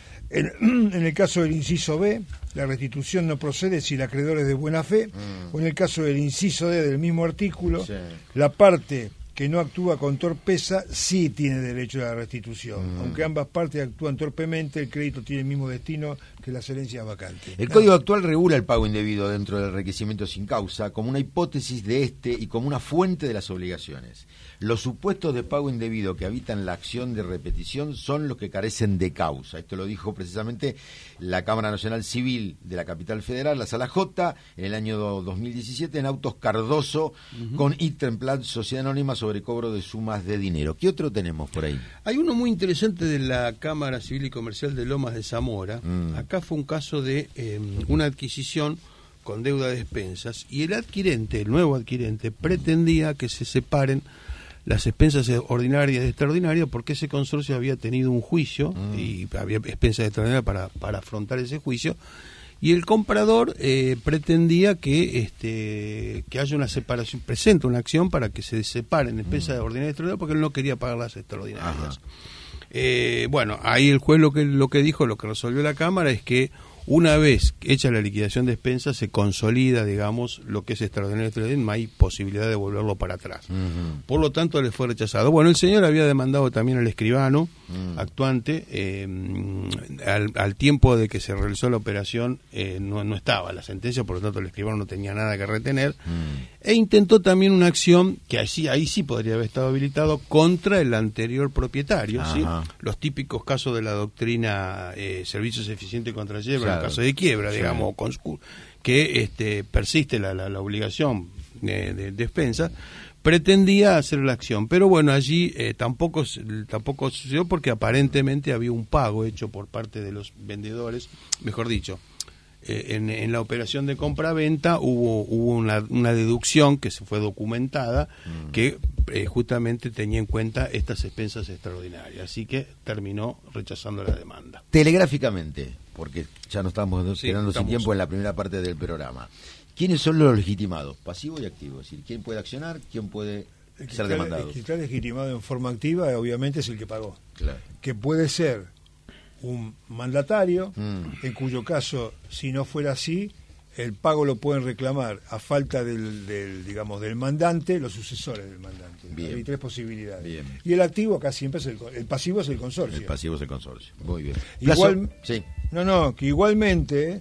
Speaker 5: En, en el caso del inciso B, la restitución no procede si el acreedor es de buena fe, mm. o en el caso del inciso D del mismo artículo, sí. la parte que no actúa con torpeza sí tiene derecho a la restitución. Mm. Aunque ambas partes actúan torpemente, el crédito tiene el mismo destino que las herencias vacantes.
Speaker 2: El Código actual regula el pago indebido dentro del enriquecimiento sin causa como una hipótesis de este y como una fuente de las obligaciones. Los supuestos de pago indebido que habitan la acción de repetición son los que carecen de causa. Esto lo dijo precisamente la Cámara Nacional Civil de la Capital Federal, la Sala J, en el año dos mil diecisiete, en autos Cardoso, uh-huh. con Itemplat Sociedad Anónima sobre cobro de sumas de dinero. ¿Qué otro tenemos por ahí?
Speaker 4: Hay uno muy interesante de la Cámara Civil y Comercial de Lomas de Zamora. Mm. Acá fue un caso de eh, una adquisición con deuda de expensas y el adquirente, el nuevo adquirente, pretendía que se separen las expensas ordinarias y extraordinarias porque ese consorcio había tenido un juicio mm. y había expensas extraordinarias para, para afrontar ese juicio y el comprador eh, pretendía que este que haya una separación, presente una acción para que se separen expensas mm. ordinarias y extraordinarias porque él no quería pagar las extraordinarias. Eh, bueno, ahí el juez lo que, lo que dijo, lo que resolvió la Cámara es que una vez hecha la liquidación de expensas se consolida, digamos, lo que es extraordinario, no hay posibilidad de volverlo para atrás. Uh-huh. Por lo tanto, le fue rechazado. Bueno, el señor había demandado también al escribano uh-huh. actuante, eh, al, al tiempo de que se realizó la operación eh, no, no estaba la sentencia, por lo tanto el escribano no tenía nada que retener, uh-huh. e intentó también una acción, que así, ahí sí podría haber estado habilitado, contra el anterior propietario, uh-huh. ¿sí? Los típicos casos de la doctrina eh, servicios eficientes contra Yebra, en caso de quiebra, sí. digamos, con, que este, persiste la, la, la obligación de, de, de expensa, pretendía hacer la acción, pero bueno, allí eh, tampoco tampoco sucedió porque aparentemente había un pago hecho por parte de los vendedores, mejor dicho, eh, en, en la operación de compra-venta hubo hubo una, una deducción que se fue documentada mm. que eh, justamente tenía en cuenta estas expensas extraordinarias, así que terminó rechazando la demanda.
Speaker 2: Telegráficamente, porque ya no estamos sí, quedando sin tiempo en la primera parte del programa. ¿Quiénes son los legitimados, pasivos y activos? Es decir, ¿quién puede accionar? ¿Quién puede el ser está, demandado?
Speaker 5: El que está legitimado en forma activa, obviamente, es el que pagó.
Speaker 2: Claro.
Speaker 5: Que puede ser un mandatario, mm. en cuyo caso, si no fuera así, el pago lo pueden reclamar a falta del, del digamos, del mandante, los sucesores del mandante. Bien. Hay tres posibilidades. Bien. Y el activo acá siempre es el, el pasivo es el consorcio.
Speaker 2: El pasivo es el consorcio. Muy bien.
Speaker 5: Igual,
Speaker 2: sí.
Speaker 5: No, no, que igualmente,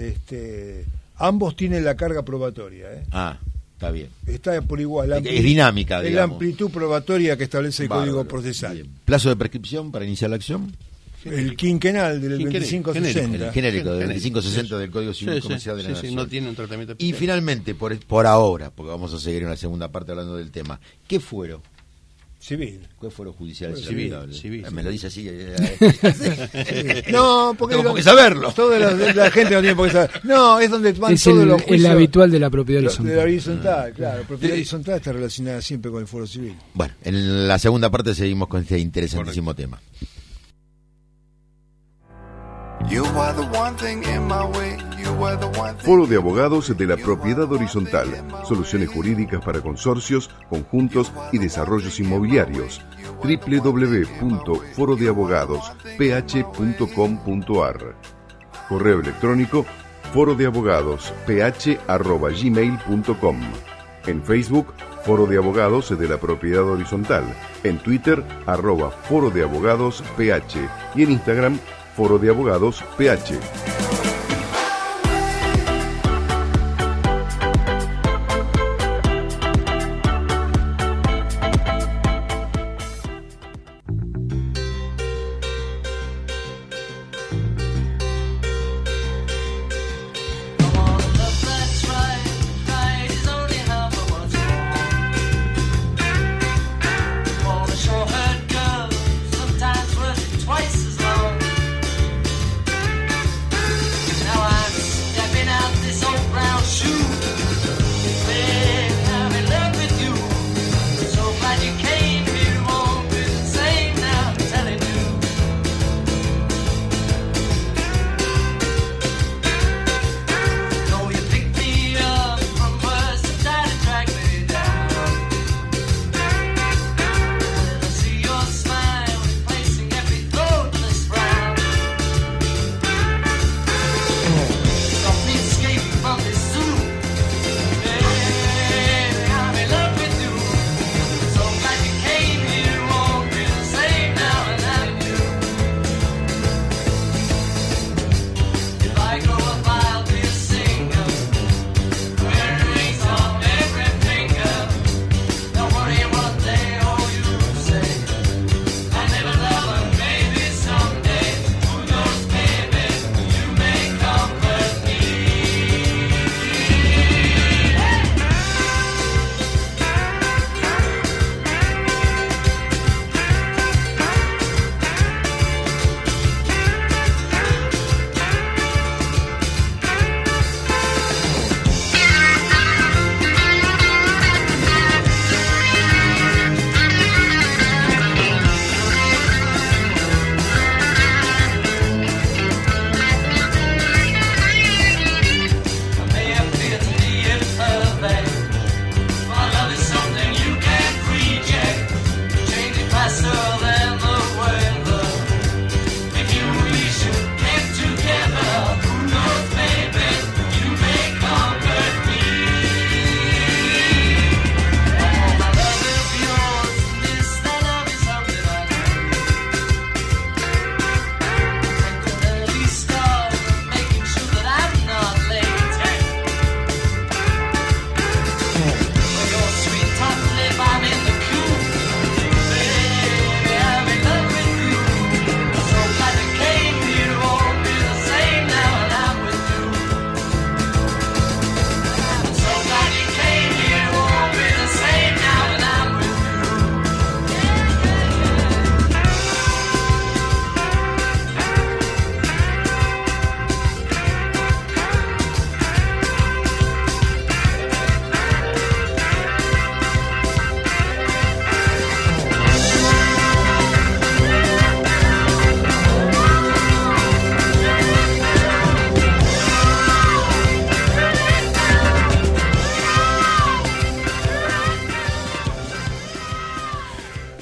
Speaker 5: este, ambos tienen la carga probatoria. ¿eh?
Speaker 2: Ah, está bien.
Speaker 5: Está por igual.
Speaker 2: Ampli- es dinámica, digamos.
Speaker 5: Es la amplitud probatoria que establece el Bárbaro. Código Procesal.
Speaker 2: Bien. ¿Plazo de prescripción para iniciar la acción?
Speaker 5: El quinquenal del veinticinco sesenta.
Speaker 2: El genérico del veinticinco sesenta del Código Civil
Speaker 4: sí,
Speaker 2: Comercial
Speaker 4: sí,
Speaker 2: de la
Speaker 4: sí,
Speaker 2: Nación.
Speaker 4: Sí, no tiene un tratamiento especial.
Speaker 2: Y finalmente, por, por ahora, porque vamos a seguir en la segunda parte hablando del tema, ¿qué fuero?
Speaker 5: Civil.
Speaker 2: ¿Qué fuero judicial?
Speaker 4: Civil, civil, civil.
Speaker 2: Me lo dice así.
Speaker 5: No, porque
Speaker 2: tengo que saberlo.
Speaker 5: Toda la, la gente no tiene por qué saber. No, es donde van
Speaker 3: es
Speaker 5: todos
Speaker 3: el,
Speaker 5: los juicios.
Speaker 3: el habitual de la propiedad horizontal.
Speaker 5: De la horizontal, claro. La propiedad horizontal está relacionada siempre con el fuero civil.
Speaker 2: Bueno, en la segunda parte seguimos con este interesantísimo Correcto. tema.
Speaker 1: Foro de Abogados de la Propiedad Horizontal. Soluciones jurídicas para consorcios, conjuntos y desarrollos inmobiliarios. doble u doble u doble u punto foro de abogados p h punto com punto a r. Correo electrónico foro de abogados p h arroba gmail punto com. En Facebook, Foro de Abogados de la Propiedad Horizontal. En Twitter, arroba Foro de Abogados P H. Y en Instagram, Foro de Abogados P H.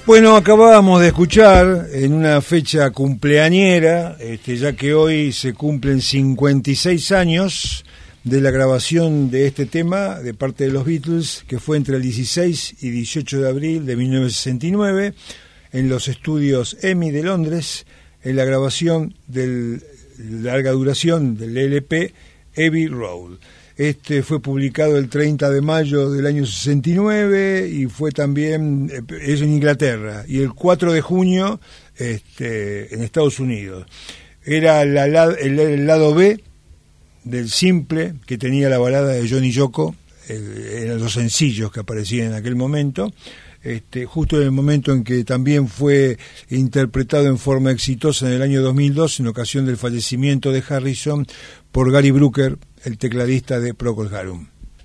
Speaker 5: Bueno, acabábamos de escuchar en una fecha cumpleañera, este, ya que hoy se cumplen cincuenta y seis años de la grabación de este tema de parte de los Beatles, que fue entre el dieciséis y dieciocho de abril de mil novecientos sesenta y nueve en los estudios EMI de Londres, en la grabación de larga duración del L P Abbey Road. Este fue publicado el treinta de mayo del año sesenta y nueve y fue también, es en Inglaterra, y el cuatro de junio este, en Estados Unidos. Era la, el, el lado B del simple que tenía la balada de John y Yoko, eh, eran los sencillos que aparecían en aquel momento, este, justo en el momento en que también fue interpretado en forma exitosa en el año dos mil dos, en ocasión del fallecimiento de Harrison, por Gary Brooker, el tecladista de Procol Harum.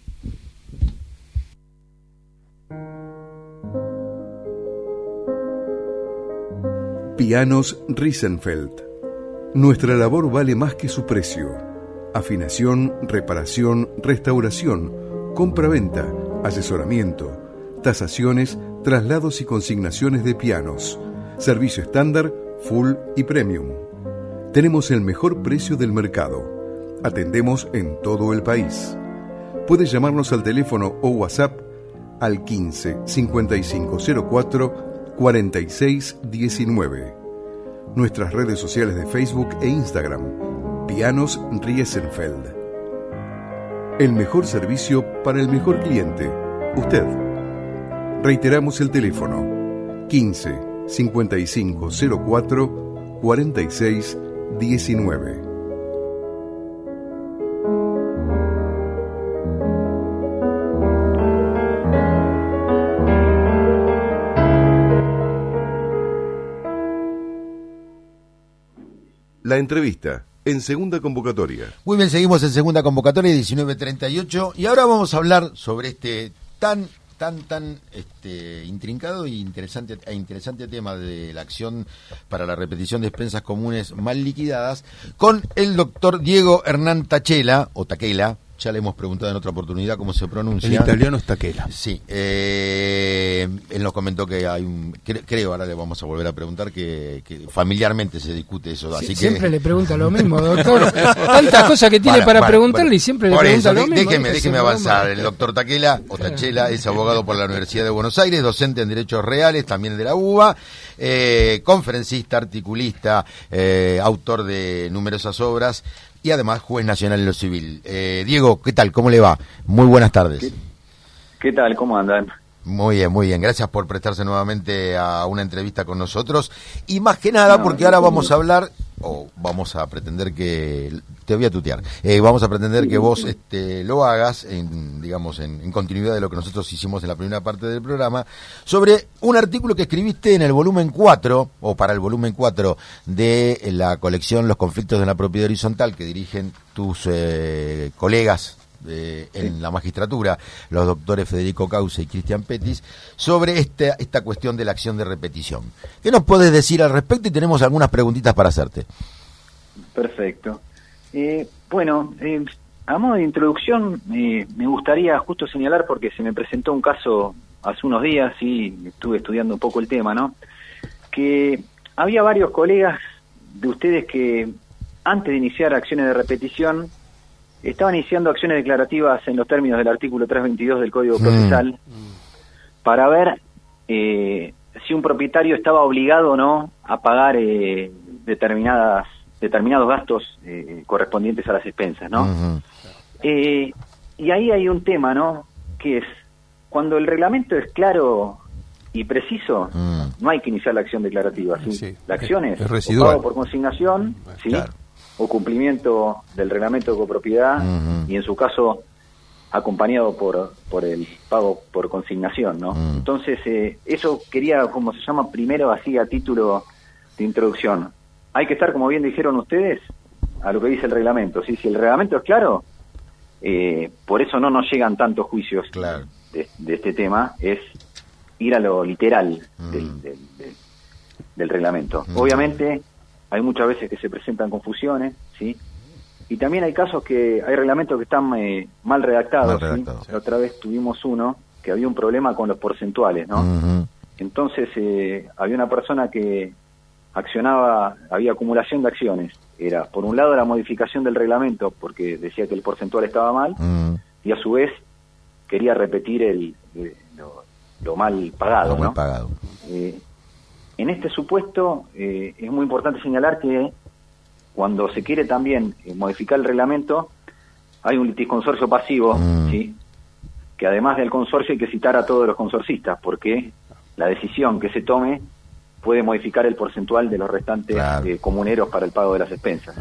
Speaker 1: Pianos Riesenfeld. Nuestra labor vale más que su precio. Afinación, reparación, restauración, compra-venta, asesoramiento, tasaciones, traslados y consignaciones de pianos. Servicio estándar, full y premium. Tenemos el mejor precio del mercado. Atendemos en todo el país. Puedes llamarnos al teléfono o WhatsApp al quince, cincuenta y cinco cero cuatro, cuarenta y seis diecinueve. Nuestras redes sociales de Facebook e Instagram, Pianos Riesenfeld. El mejor servicio para el mejor cliente, usted. Reiteramos el teléfono, quince, cincuenta y cinco cero cuatro, cuarenta y seis diecinueve. La entrevista en segunda convocatoria.
Speaker 2: Muy bien, seguimos en segunda convocatoria, diecinueve treinta y ocho, y ahora vamos a hablar sobre este tan, tan, tan este, intrincado y interesante, e interesante tema de la acción para la repetición de expensas comunes mal liquidadas, con el doctor Diego Hernán Tachela, o Taquela. Ya le hemos preguntado en otra oportunidad cómo se pronuncia.
Speaker 4: El italiano es Taquela.
Speaker 2: Sí. Eh, él nos comentó que hay un... Cre, creo, ahora le vamos a volver a preguntar, que, que familiarmente se discute eso. Así
Speaker 3: sí,
Speaker 2: que...
Speaker 3: Siempre le pregunta lo mismo, doctor. Tantas cosas que tiene para, para, para preguntarle para, y siempre le pregunta
Speaker 2: eso,
Speaker 3: lo mismo.
Speaker 2: Déjeme, déjeme avanzar. El doctor Taquela, o Tachela, es abogado por la Universidad de Buenos Aires, docente en Derechos Reales, también de la U B A, eh, conferencista, articulista, eh, autor de numerosas obras, y además juez nacional en lo civil. Eh, Diego, ¿qué tal? ¿Cómo le va? Muy buenas tardes.
Speaker 6: ¿Qué, qué tal? ¿Cómo andan?
Speaker 2: Muy bien, muy bien. Gracias por prestarse nuevamente a una entrevista con nosotros. Y más que nada, no, porque no, ahora no, vamos a hablar, o vamos a pretender que... Te voy a tutear. Eh, vamos a pretender que vos este, lo hagas, en, digamos, en, en continuidad de lo que nosotros hicimos en la primera parte del programa, sobre un artículo que escribiste en el volumen cuatro, o para el volumen cuatro, de la colección Los conflictos de la propiedad horizontal, que dirigen tus eh, colegas Eh, en la magistratura, los doctores Federico Cauce y Cristian Petis, sobre esta, esta cuestión de la acción de repetición. ¿Qué nos puedes decir al respecto? Y tenemos algunas preguntitas para hacerte.
Speaker 6: Perfecto. Eh, bueno, eh, a modo de introducción, eh, me gustaría justo señalar, porque se me presentó un caso hace unos días y estuve estudiando un poco el tema, ¿no? Que había varios colegas de ustedes que antes de iniciar acciones de repetición estaban iniciando acciones declarativas en los términos del artículo trescientos veintidós del Código Procesal mm. para ver eh, si un propietario estaba obligado o no a pagar eh, determinadas determinados gastos eh, correspondientes a las expensas, ¿no? Uh-huh. Eh, y ahí hay un tema, ¿no? Que es, cuando el reglamento es claro y preciso, mm. no hay que iniciar la acción declarativa, ¿sí? Sí, la acción es, es o pago por consignación, ¿sí? Claro. O cumplimiento del reglamento de copropiedad, uh-huh. y en su caso acompañado por por el pago por consignación, ¿no? Uh-huh. Entonces eh, eso quería, como se llama, primero así a título de introducción. Hay que estar, como bien dijeron ustedes, a lo que dice el reglamento, ¿sí? Si el reglamento es claro, eh, por eso no nos llegan tantos juicios claro. de, de este tema, es ir a lo literal uh-huh. del, del, del, del reglamento. Uh-huh. Obviamente hay muchas veces que se presentan confusiones, ¿sí? Y también hay casos que hay reglamentos que están eh, mal redactados, mal redactado, ¿sí? Sí. La otra vez tuvimos uno que había un problema con los porcentuales, ¿no? Uh-huh. entonces eh, había una persona que accionaba, había acumulación de acciones. Era, por un lado, la modificación del reglamento, porque decía que el porcentual estaba mal, mm. y a su vez quería repetir el, el lo, lo mal pagado.
Speaker 2: Lo
Speaker 6: ¿no?
Speaker 2: mal pagado.
Speaker 6: Eh, en este supuesto, eh, es muy importante señalar que cuando se quiere también eh, modificar el reglamento, hay un litisconsorcio pasivo, mm. ¿sí? Que además del consorcio hay que citar a todos los consorcistas, porque la decisión que se tome puede modificar el porcentual de los restantes claro. eh, comuneros para el pago de las expensas.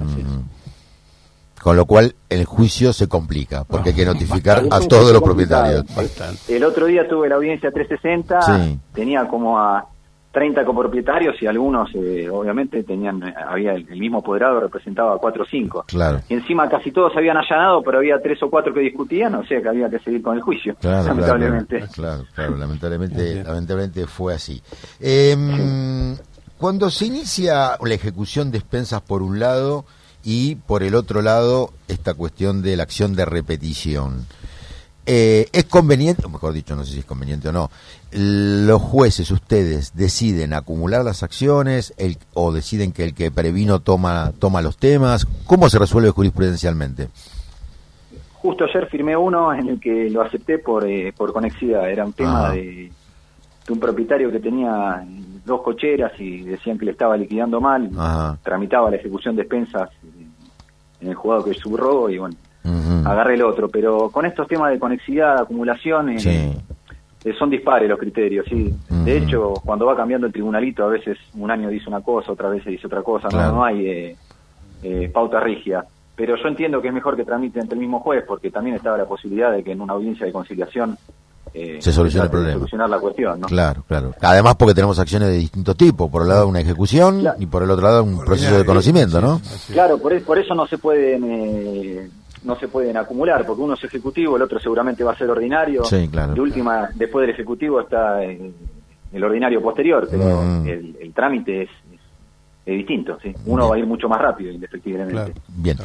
Speaker 2: Mm. Con lo cual el juicio se complica, porque hay que notificar a todos los propietarios.
Speaker 6: El otro día tuve la audiencia trescientos sesenta, sí. tenía como a treinta copropietarios y algunos eh, obviamente tenían, había el, el mismo apoderado representaba a cuatro o cinco.
Speaker 2: Claro.
Speaker 6: Y encima casi todos habían allanado, pero había tres o cuatro que discutían, o sea que había que seguir con el juicio,
Speaker 2: claro,
Speaker 6: lamentablemente.
Speaker 2: Claro, claro, claro lamentablemente, sí. lamentablemente fue así. Eh, sí. Cuando se inicia la ejecución de expensas por un lado y por el otro lado esta cuestión de la acción de repetición, Eh, es conveniente, o mejor dicho, no sé si es conveniente o no, los jueces, ustedes, deciden acumular las acciones el, o deciden que el que previno toma toma los temas. ¿Cómo se resuelve jurisprudencialmente?
Speaker 6: Justo ayer firmé uno en el que lo acepté por eh, por conexidad. Era un tema de, de un propietario que tenía dos cocheras y decían que le estaba liquidando mal. Ajá. Tramitaba la ejecución de expensas en el juzgado que subrogó y bueno, Uh-huh. agarré el otro, pero con estos temas de conexidad, acumulación, eh, sí. eh, son dispares los criterios, sí. Uh-huh. De hecho, cuando va cambiando el tribunalito, a veces un año dice una cosa, otra vez dice otra cosa, claro. no, no hay eh, eh, pauta rígida. Pero yo entiendo que es mejor que tramite ante el mismo juez, porque también estaba la posibilidad de que en una audiencia de conciliación eh,
Speaker 2: se solucione el problema.
Speaker 6: Solucionar la cuestión, ¿no?
Speaker 2: Claro, claro. Además, porque tenemos acciones de distintos tipos. Por un lado, una ejecución claro. y por el otro lado, un proceso de conocimiento, ¿no?
Speaker 6: Claro, por, por eso no se pueden. Eh, no se pueden acumular, porque uno es ejecutivo, el otro seguramente va a ser ordinario.
Speaker 2: Sí, claro.
Speaker 6: De última, claro. después del ejecutivo está el, el ordinario posterior, pero mm. el, el trámite es, es, es distinto, ¿sí? Uno Bien. va a ir mucho más rápido, indefectiblemente. Claro.
Speaker 2: Bien.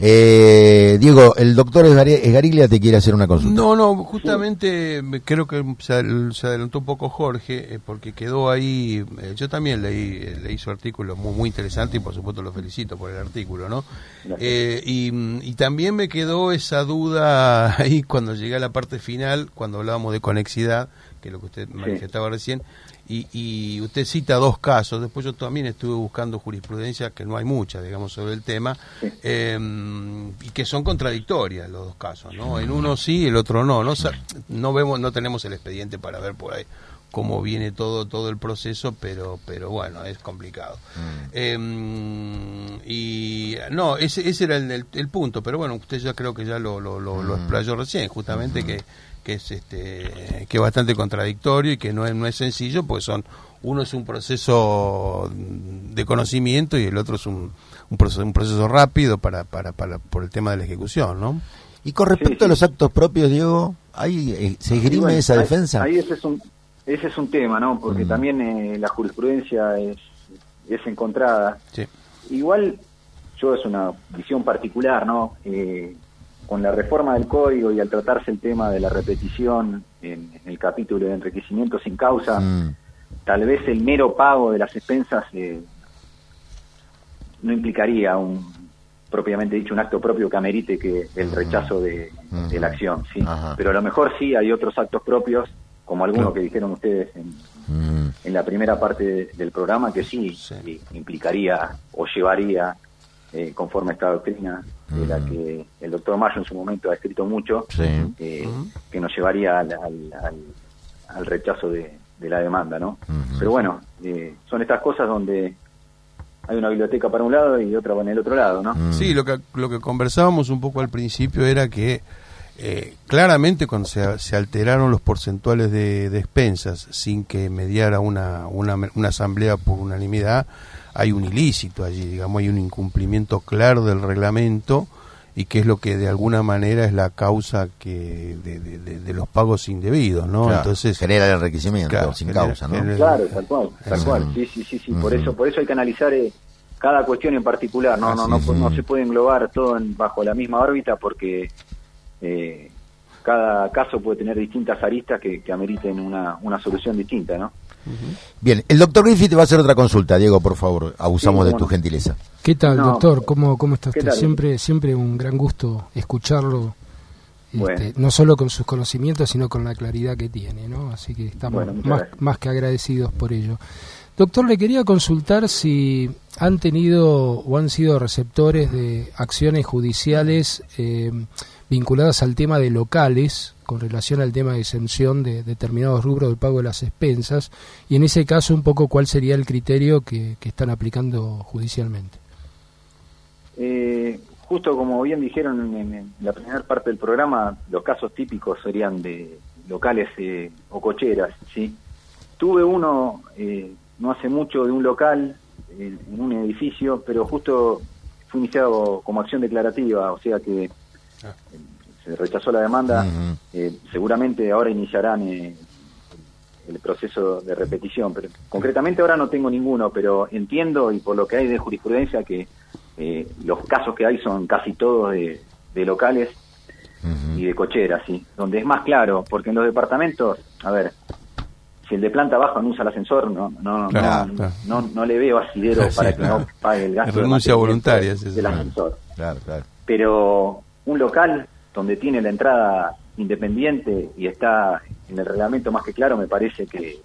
Speaker 2: Eh, Diego, el doctor Esgariglia te quiere hacer una consulta.
Speaker 4: No, no, justamente sí. creo que se, se adelantó un poco Jorge, eh, porque quedó ahí, eh, yo también leí, leí su artículo muy, muy interesante y por supuesto lo felicito por el artículo, ¿no? Eh, y, y también me quedó esa duda ahí cuando llegué a la parte final, cuando hablábamos de conexidad, que es lo que usted manifestaba sí. recién, y, y usted cita dos casos, después yo también estuve buscando jurisprudencia, que no hay mucha, digamos, sobre el tema, sí. eh, y que son contradictorias los dos casos, ¿no? En uno sí, el otro no, no, no vemos, no tenemos el expediente para ver por ahí cómo viene todo todo el proceso, pero pero bueno, es complicado. Mm. Eh, y no, ese ese era el, el, el punto, pero bueno, usted ya creo que ya lo lo, lo, mm. lo explayó recién, justamente mm. que que es este que es bastante contradictorio y que no es no es sencillo, porque son uno es un proceso de conocimiento y el otro es un un proceso un proceso rápido para para para por el tema de la ejecución, ¿no?
Speaker 2: Y con respecto sí, sí. a los actos propios, Diego, ahí eh, se esgrime bueno, esa
Speaker 6: ahí,
Speaker 2: defensa.
Speaker 6: Ahí ese es un Ese es un tema, ¿no? Porque mm. también eh, la jurisprudencia es, es encontrada. Sí. Igual, yo es una visión particular, ¿no? Eh, con la reforma del código y al tratarse el tema de la repetición en, en el capítulo de enriquecimiento sin causa, mm. tal vez el mero pago de las expensas eh, no implicaría un propiamente dicho un acto propio que amerite que el rechazo de, mm. de la acción, ¿sí? Ajá. Pero a lo mejor sí hay otros actos propios, como algunos que dijeron ustedes en, mm. en la primera parte de, del programa, que sí, sí. implicaría o llevaría, eh, conforme a esta doctrina, mm. de la que el doctor Mayo en su momento ha escrito mucho, sí. eh, mm. que nos llevaría al, al, al, al rechazo de, de la demanda, ¿no? Mm. Pero bueno, eh, son estas cosas donde hay una biblioteca para un lado y otra para el otro lado, ¿no?
Speaker 4: Mm. Sí, lo que, lo que conversábamos un poco al principio era que Eh, claramente cuando se, se alteraron los porcentuales de, de expensas sin que mediara una, una, una asamblea por unanimidad, hay un ilícito allí, digamos, hay un incumplimiento claro del reglamento y que es lo que de alguna manera es la causa que de, de, de, de los pagos indebidos, ¿no?
Speaker 2: Claro,
Speaker 4: entonces
Speaker 2: genera el enriquecimiento claro, sin genera, causa, ¿no?
Speaker 6: Genera, claro, tal cual, tal cual, sí, sí, sí, sí. Uh-huh. por eso, por eso hay que analizar eh, cada cuestión en particular, no, no, no, no, no se puede englobar todo en, bajo la misma órbita porque Eh, cada caso puede tener distintas aristas que, que ameriten una, una solución distinta, ¿no?
Speaker 2: Uh-huh. Bien, el doctor Griffith te va a hacer otra consulta, Diego, por favor, abusamos sí, de tu gentileza.
Speaker 3: ¿Qué tal,
Speaker 6: no,
Speaker 3: doctor? ¿Cómo, cómo está usted?
Speaker 6: tal?
Speaker 3: Siempre, siempre un gran gusto escucharlo,
Speaker 6: bueno.
Speaker 3: este, no solo con sus conocimientos, sino con la claridad que tiene, ¿no? Así que estamos
Speaker 6: bueno,
Speaker 3: más, más que agradecidos por ello. Doctor, le quería consultar si han tenido o han sido receptores de acciones judiciales eh, vinculadas al tema de locales, con relación al tema de exención de determinados rubros del pago de las expensas, y en ese caso un poco cuál sería el criterio que, que están aplicando judicialmente.
Speaker 6: Eh, justo como bien dijeron en, en la primera parte del programa, los casos típicos serían de locales eh, o cocheras, ¿sí? Tuve uno eh, no hace mucho de un local eh, en un edificio, pero justo fue iniciado como acción declarativa, o sea que ah. eh, se rechazó la demanda. Uh-huh. eh, seguramente ahora iniciarán eh, el proceso de repetición, pero concretamente ahora no tengo ninguno, pero entiendo, y por lo que hay de jurisprudencia, que eh, los casos que hay son casi todos de, de locales uh-huh. y de cocheras, ¿sí? Donde es más claro, porque en los departamentos, a ver, si el de planta baja no usa el ascensor, no no
Speaker 4: claro,
Speaker 6: no,
Speaker 4: claro.
Speaker 6: no no le veo asidero sí, para que
Speaker 4: claro.
Speaker 6: no pague el gasto
Speaker 4: renuncia
Speaker 6: de
Speaker 4: voluntaria
Speaker 6: del, del ascensor.
Speaker 2: Claro, claro.
Speaker 6: Pero un local donde tiene la entrada independiente y está en el reglamento más que claro, me parece que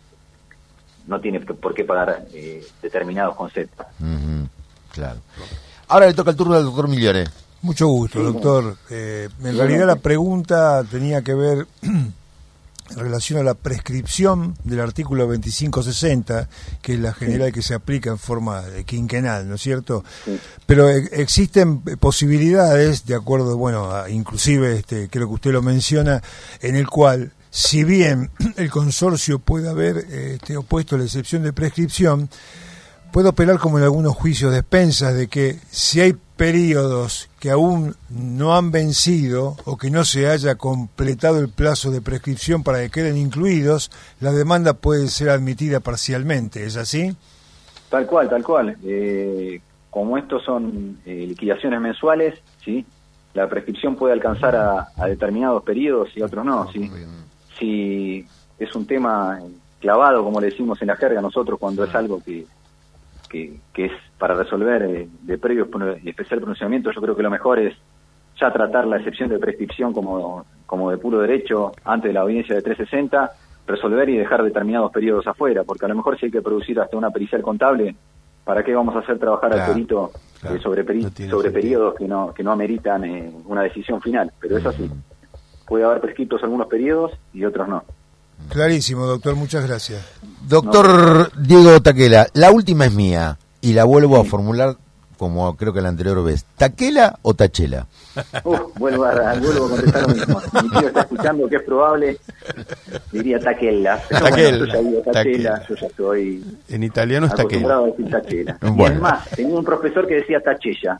Speaker 6: no tiene por qué pagar eh, determinados conceptos.
Speaker 2: Uh-huh. Claro. Ahora le toca el turno al doctor Migliore.
Speaker 5: Mucho gusto, sí, doctor. Bueno. Eh, en realidad la pregunta tenía que ver en relación a la prescripción del artículo veinticinco sesenta, que es la general sí. que se aplica en forma quinquenal, ¿no es cierto? Sí. Pero e- existen posibilidades, de acuerdo, bueno, a, inclusive este, creo que usted lo menciona, en el cual, si bien el consorcio puede haber este, opuesto la excepción de prescripción, puede operar como en algunos juicios de expensas, de que si hay periodos que aún no han vencido o que no se haya completado el plazo de prescripción para que queden incluidos, la demanda puede ser admitida parcialmente, ¿es así?
Speaker 6: Tal cual, tal cual. Eh, como estos son eh, liquidaciones mensuales, ¿sí? La prescripción puede alcanzar a, a determinados periodos y otros no, ¿sí? Si es un tema clavado, como le decimos en la jerga nosotros, cuando es algo que Que, que es para resolver eh, de previo y especial pronunciamiento, yo creo que lo mejor es ya tratar la excepción de prescripción como, como de puro derecho antes de la audiencia de trescientos sesenta, resolver y dejar determinados periodos afuera, porque a lo mejor si hay que producir hasta una pericial contable, ¿para qué vamos a hacer trabajar claro, al perito claro, eh, sobre, peri- no sobre periodos que no que no ameritan eh, una decisión final? Pero es así, puede haber prescritos algunos periodos y otros no.
Speaker 5: Clarísimo, doctor, muchas gracias.
Speaker 2: Doctor no. Diego Taquela, la última es mía y la vuelvo sí. a formular como creo que la anterior vez. ¿Taquela o Tachela?
Speaker 6: Uf, vuelvo a, vuelvo a contestar lo mismo. Mi tío está escuchando que es probable, diría Taquela. Pero
Speaker 4: Taquel,
Speaker 6: bueno, yo ya digo Tachela, yo ya estoy
Speaker 4: en italiano es
Speaker 6: acostumbrado a decir Tachela.
Speaker 2: Bueno.
Speaker 6: Y además, tenía un profesor que decía Tachella.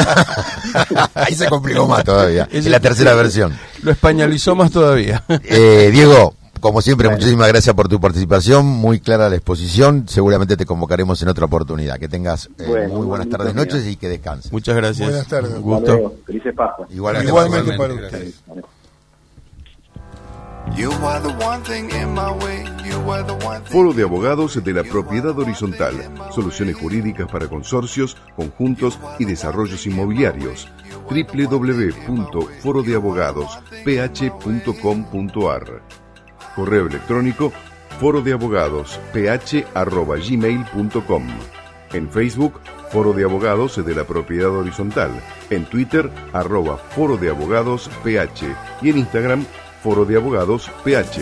Speaker 2: Ahí se complicó más todavía. Es la tercera versión.
Speaker 4: Lo españolizó más todavía.
Speaker 2: Eh, Diego, como siempre, bueno. muchísimas gracias por tu participación, muy clara la exposición, seguramente te convocaremos en otra oportunidad. Que tengas eh, bueno, muy buenas tardes, noches y que descanses.
Speaker 4: Muchas gracias.
Speaker 5: Buenas tardes.
Speaker 4: Un gusto.
Speaker 6: Felices Pascua.
Speaker 2: Igualmente,
Speaker 5: Igualmente para ustedes.
Speaker 1: Foro de Abogados de la Propiedad Horizontal. Soluciones jurídicas para consorcios, conjuntos y desarrollos inmobiliarios. doble u doble u doble u punto foro de abogados p h punto com punto a r. Correo electrónico foro de abogados ph arroba gmail punto com. En Facebook, Foro de Abogados de la Propiedad Horizontal. En Twitter, arroba Foro de Abogados ph. Y en Instagram, Foro de Abogados ph.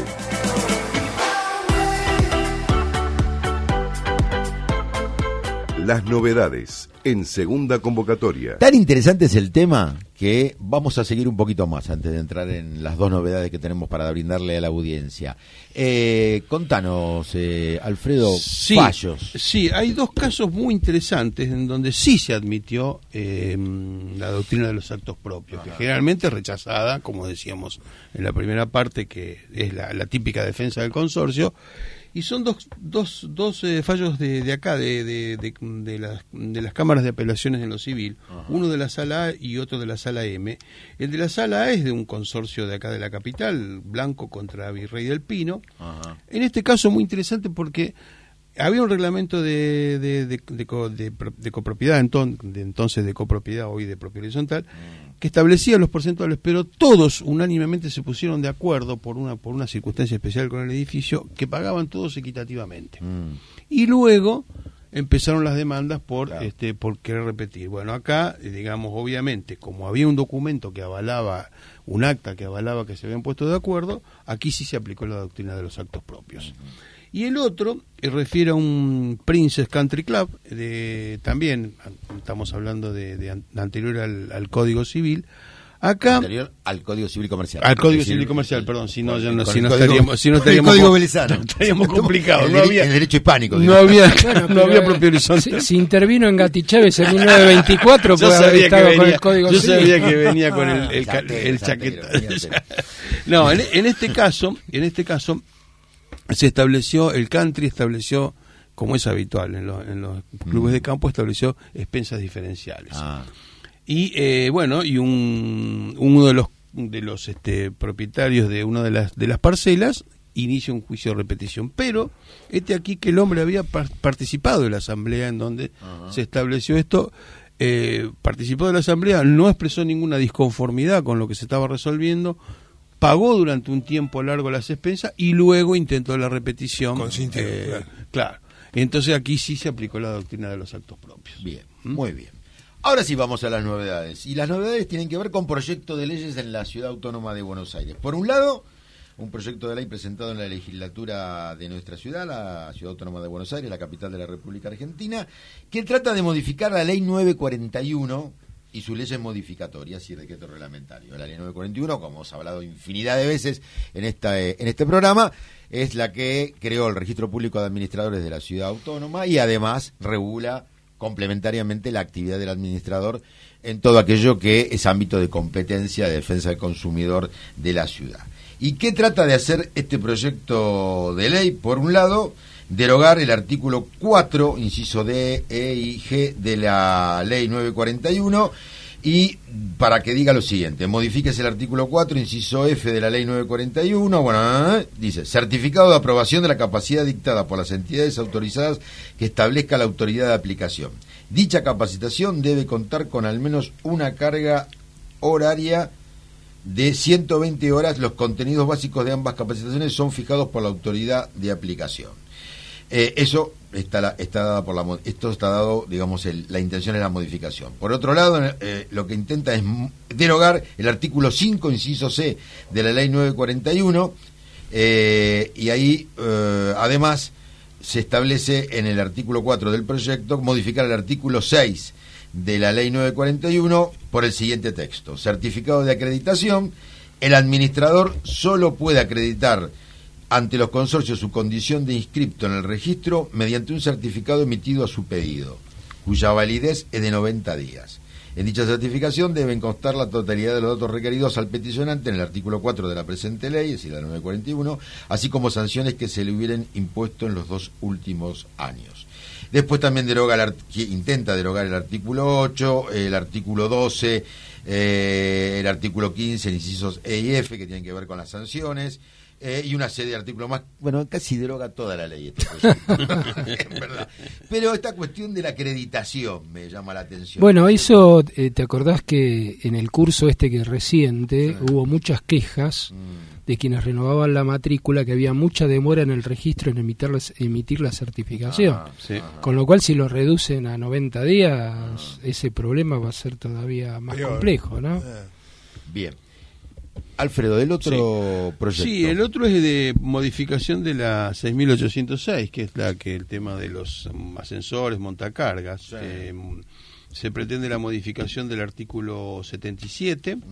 Speaker 1: Las novedades en segunda convocatoria.
Speaker 2: Tan interesante es el tema que vamos a seguir un poquito más antes de entrar en las dos novedades que tenemos para brindarle a la audiencia. Eh, contanos, eh, Alfredo,
Speaker 4: sí,
Speaker 2: fallos.
Speaker 4: Sí, hay dos casos muy interesantes en donde sí se admitió eh, la doctrina de los actos propios, que generalmente es rechazada, como decíamos en la primera parte, que es la, la típica defensa del consorcio. Y son dos, dos, dos eh, fallos de, de acá, de, de, de, de, las, de las cámaras de apelaciones en lo civil, ajá, uno de la sala A y otro de la sala M. El de la sala A es de un consorcio de acá de la capital, Blanco contra Virrey del Pino. Ajá. En este caso muy interesante porque había un reglamento de, de, de, de, de, de, de copropiedad, enton, de entonces de copropiedad, hoy de propiedad horizontal, mm. que establecía los porcentuales, pero todos unánimemente se pusieron de acuerdo por una por una circunstancia especial con el edificio, que pagaban todos equitativamente. Mm. Y luego empezaron las demandas por claro. este por querer repetir. Bueno, acá, digamos, obviamente, como había un documento que avalaba, un acta que avalaba que se habían puesto de acuerdo, aquí sí se aplicó la doctrina de los actos propios. Mm. Y el otro eh, refiere a un Princess Country Club, de, también estamos hablando de, de, an, de anterior al, al Código Civil. Acá,
Speaker 2: anterior al Código Civil y Comercial.
Speaker 4: Al Código Civil y Comercial, perdón, si no, ya no, si no estaríamos, si no estaríamos,
Speaker 2: el Código Belizano.
Speaker 4: No estaríamos complicados.
Speaker 2: El,
Speaker 4: no había,
Speaker 2: el derecho hispánico.
Speaker 4: No había, bueno, no había propio horizonte.
Speaker 3: Si, si intervino en Gatti Chávez en mil novecientos veinticuatro, puede haber estado venía, con el Código
Speaker 4: yo
Speaker 3: Civil.
Speaker 4: Yo sabía que venía con el, el, el, el chaqueta. No, en, en este caso, en este caso, se estableció, el country estableció, como es habitual en los, en los clubes mm. de campo, estableció expensas diferenciales. Ah. Y eh, bueno, y un uno de los de los este, propietarios de una de las de las parcelas inicia un juicio de repetición, pero este aquí que el hombre había par- participado de la asamblea en donde uh-huh. se estableció esto, eh, participó de la asamblea, no expresó ninguna disconformidad con lo que se estaba resolviendo, pagó durante un tiempo largo las expensas y luego intentó la repetición.
Speaker 5: Consintió,
Speaker 4: eh,
Speaker 5: claro.
Speaker 4: claro. Entonces aquí sí se aplicó la doctrina de los actos propios.
Speaker 2: Bien, ¿Mm? muy bien. Ahora sí vamos a las novedades. Y las novedades tienen que ver con proyectos de leyes en la Ciudad Autónoma de Buenos Aires. Por un lado, un proyecto de ley presentado en la legislatura de nuestra ciudad, la Ciudad Autónoma de Buenos Aires, la capital de la República Argentina, que trata de modificar la ley nueve cuarenta y uno y sus leyes modificatorias y decreto reglamentario. La ley nueve cuarenta y uno, como hemos hablado infinidad de veces en esta eh, en este programa, es la que creó el Registro Público de Administradores de la Ciudad Autónoma y además regula complementariamente la actividad del administrador en todo aquello que es ámbito de competencia de defensa del consumidor de la ciudad. ¿Y qué trata de hacer este proyecto de ley? Por un lado, derogar el artículo cuatro, inciso D, E y G de la ley nueve cuarenta y uno, y para que diga lo siguiente: modifíquese el artículo cuatro, inciso F de la ley nueve cuarenta y uno, bueno, ¿eh? dice, certificado de aprobación de la capacidad dictada por las entidades autorizadas que establezca la autoridad de aplicación. Dicha capacitación debe contar con al menos una carga horaria de ciento veinte horas. Los contenidos básicos de ambas capacitaciones son fijados por la autoridad de aplicación. Eh, eso está, la, está dada por la esto está dado, digamos, el, la intención es la modificación. Por otro lado, eh, lo que intenta es derogar el artículo cinco, inciso C de la ley nueve cuarenta y uno, eh, y ahí eh, además se establece en el artículo cuatro del proyecto modificar el artículo seis de la ley nueve cuarenta y uno por el siguiente texto: certificado de acreditación. El administrador solo puede acreditar ante los consorcios su condición de inscripto en el registro mediante un certificado emitido a su pedido, cuya validez es de noventa días. En dicha certificación deben constar la totalidad de los datos requeridos al peticionante en el artículo cuatro de la presente ley, es decir, la nueve cuarenta y uno, así como sanciones que se le hubieran impuesto en los dos últimos años. Después también deroga el art- intenta derogar el artículo ocho, el artículo doce, eh, el artículo quince, incisos E y F, que tienen que ver con las sanciones, eh, y una serie de artículos más. Bueno, casi deroga toda la ley este proyecto, es verdad. Pero esta cuestión de la acreditación me llama la atención.
Speaker 3: Bueno, eso, eh, ¿te acordás que en el curso este que reciente sí. hubo muchas quejas mm. de quienes renovaban la matrícula, que había mucha demora en el registro en emitir la, emitir la certificación? Ah, sí. Con lo cual, si lo reducen a noventa días, ah. ese problema va a ser todavía más Peor. complejo, ¿no?
Speaker 2: Bien. Alfredo, del otro sí. proyecto.
Speaker 4: Sí, el otro es de modificación de la seis mil ochocientos seis, que es la que el tema de los ascensores, montacargas. Sí. Eh, se pretende la modificación del artículo setenta y siete, mm.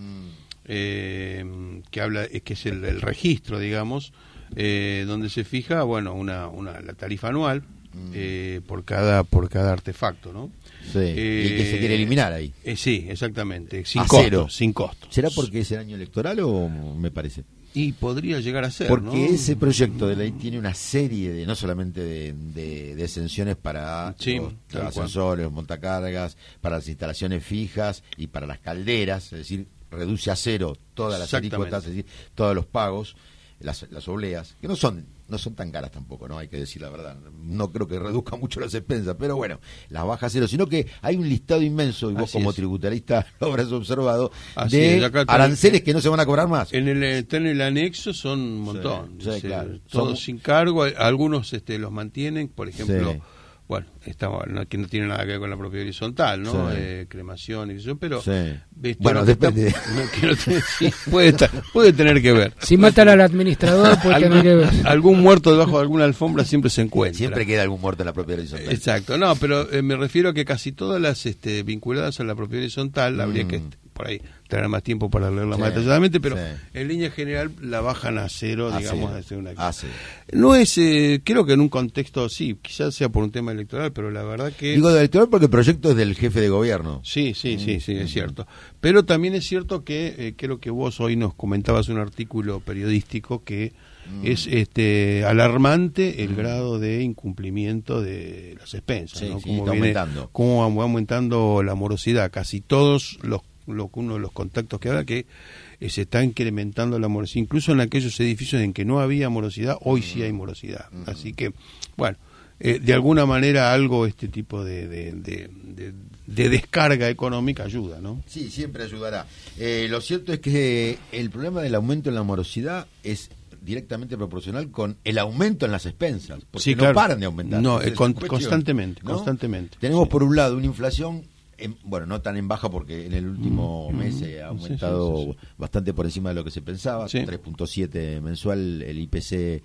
Speaker 4: eh, que habla, es que es el, el registro, digamos, eh, donde se fija, bueno, una, una la tarifa anual mm. eh, por cada por cada artefacto, ¿no?
Speaker 2: Sí, eh, y que se quiere eliminar ahí.
Speaker 4: Eh, sí, exactamente, sin
Speaker 2: a
Speaker 4: costo,
Speaker 2: cero.
Speaker 4: sin costo.
Speaker 2: ¿Será porque es el año electoral o me parece?
Speaker 4: Y podría llegar a ser,
Speaker 2: Porque
Speaker 4: ¿no?
Speaker 2: ese proyecto de ley tiene una serie de, no solamente de, de, de exenciones para
Speaker 4: Sí,
Speaker 2: los,
Speaker 4: tal
Speaker 2: los
Speaker 4: cual.
Speaker 2: ascensores, los montacargas, para las instalaciones fijas y para las calderas, es decir, reduce a cero todas las
Speaker 4: Exactamente.
Speaker 2: alícuotas, es decir, todos los pagos, las, las obleas, que no son no son tan caras tampoco, no hay que decir la verdad. No creo que reduzca mucho las expensas, pero bueno, las baja a cero, sino que hay un listado inmenso, y vos
Speaker 4: Así
Speaker 2: como
Speaker 4: es.
Speaker 2: tributarista lo habrás observado,
Speaker 4: Así
Speaker 2: de
Speaker 4: es, acá está-
Speaker 2: aranceles que no se van a cobrar más.
Speaker 4: En el, está en el anexo son un montón.
Speaker 2: Sí, sí,
Speaker 4: Dice,
Speaker 2: claro.
Speaker 4: Todos
Speaker 2: Son-
Speaker 4: sin cargo, algunos este, los mantienen, por ejemplo,
Speaker 2: Sí.
Speaker 4: bueno, está, no, que no tiene nada que ver con la propiedad horizontal, ¿no?
Speaker 2: Sí.
Speaker 4: Eh, cremación y eso, pero...
Speaker 2: Sí.
Speaker 4: ¿viste?
Speaker 2: Bueno,
Speaker 4: Lo que está-
Speaker 2: depende.
Speaker 4: no, que no tiene- sí, puede, estar- puede tener que ver.
Speaker 3: Si matan al administrador, puede tener que ver.
Speaker 4: Algún muerto debajo de alguna alfombra siempre se encuentra.
Speaker 2: Siempre queda algún muerto en la propiedad horizontal.
Speaker 4: Exacto, no, pero eh, me refiero a que casi todas las este, vinculadas a la propiedad horizontal, habría
Speaker 2: Mm.
Speaker 4: que este, por ahí tener más tiempo para leerla
Speaker 2: Sí,
Speaker 4: más detalladamente, pero
Speaker 2: sí.
Speaker 4: en línea general la bajan a cero,
Speaker 2: A
Speaker 4: digamos,
Speaker 2: cero.
Speaker 4: hace una
Speaker 2: A cero.
Speaker 4: No es, eh, creo que en un contexto, sí, quizás sea por un tema electoral, pero la verdad que...
Speaker 2: Digo del electoral porque el proyecto es del jefe de gobierno.
Speaker 4: Sí, sí, sí, sí, es cierto. Pero también es cierto que eh, creo que vos hoy nos comentabas un artículo periodístico que
Speaker 2: Mm.
Speaker 4: es este alarmante el grado de incumplimiento de las expensas,
Speaker 2: Sí,
Speaker 4: ¿no?
Speaker 2: sí,
Speaker 4: Cómo
Speaker 2: está
Speaker 4: viene-
Speaker 2: aumentando.
Speaker 4: cómo va aumentando la morosidad. Casi todos los, lo, uno de los contactos que habla que eh, se está incrementando la morosidad. Incluso en aquellos edificios en que no había morosidad, hoy sí hay morosidad. Así que, bueno, eh, de alguna manera algo este tipo de, de, de, de, de descarga económica ayuda, ¿no?
Speaker 2: Sí, siempre ayudará. Eh, lo cierto es que el problema del aumento en la morosidad es directamente proporcional con el aumento en las expensas, porque
Speaker 4: Sí,
Speaker 2: no
Speaker 4: claro.
Speaker 2: paran de aumentar.
Speaker 4: No,
Speaker 2: Esa
Speaker 4: eh,
Speaker 2: es
Speaker 4: con-
Speaker 2: la cuestión,
Speaker 4: constantemente,
Speaker 2: ¿no?
Speaker 4: constantemente.
Speaker 2: Tenemos
Speaker 4: Sí.
Speaker 2: por un lado una inflación, en- bueno, no tan en baja porque en el último
Speaker 4: Mm,
Speaker 2: mes
Speaker 4: mm,
Speaker 2: se ha
Speaker 4: sí,
Speaker 2: aumentado
Speaker 4: sí, sí, sí.
Speaker 2: bastante por encima de lo que se pensaba,
Speaker 4: Sí.
Speaker 2: tres punto siete mensual el I P C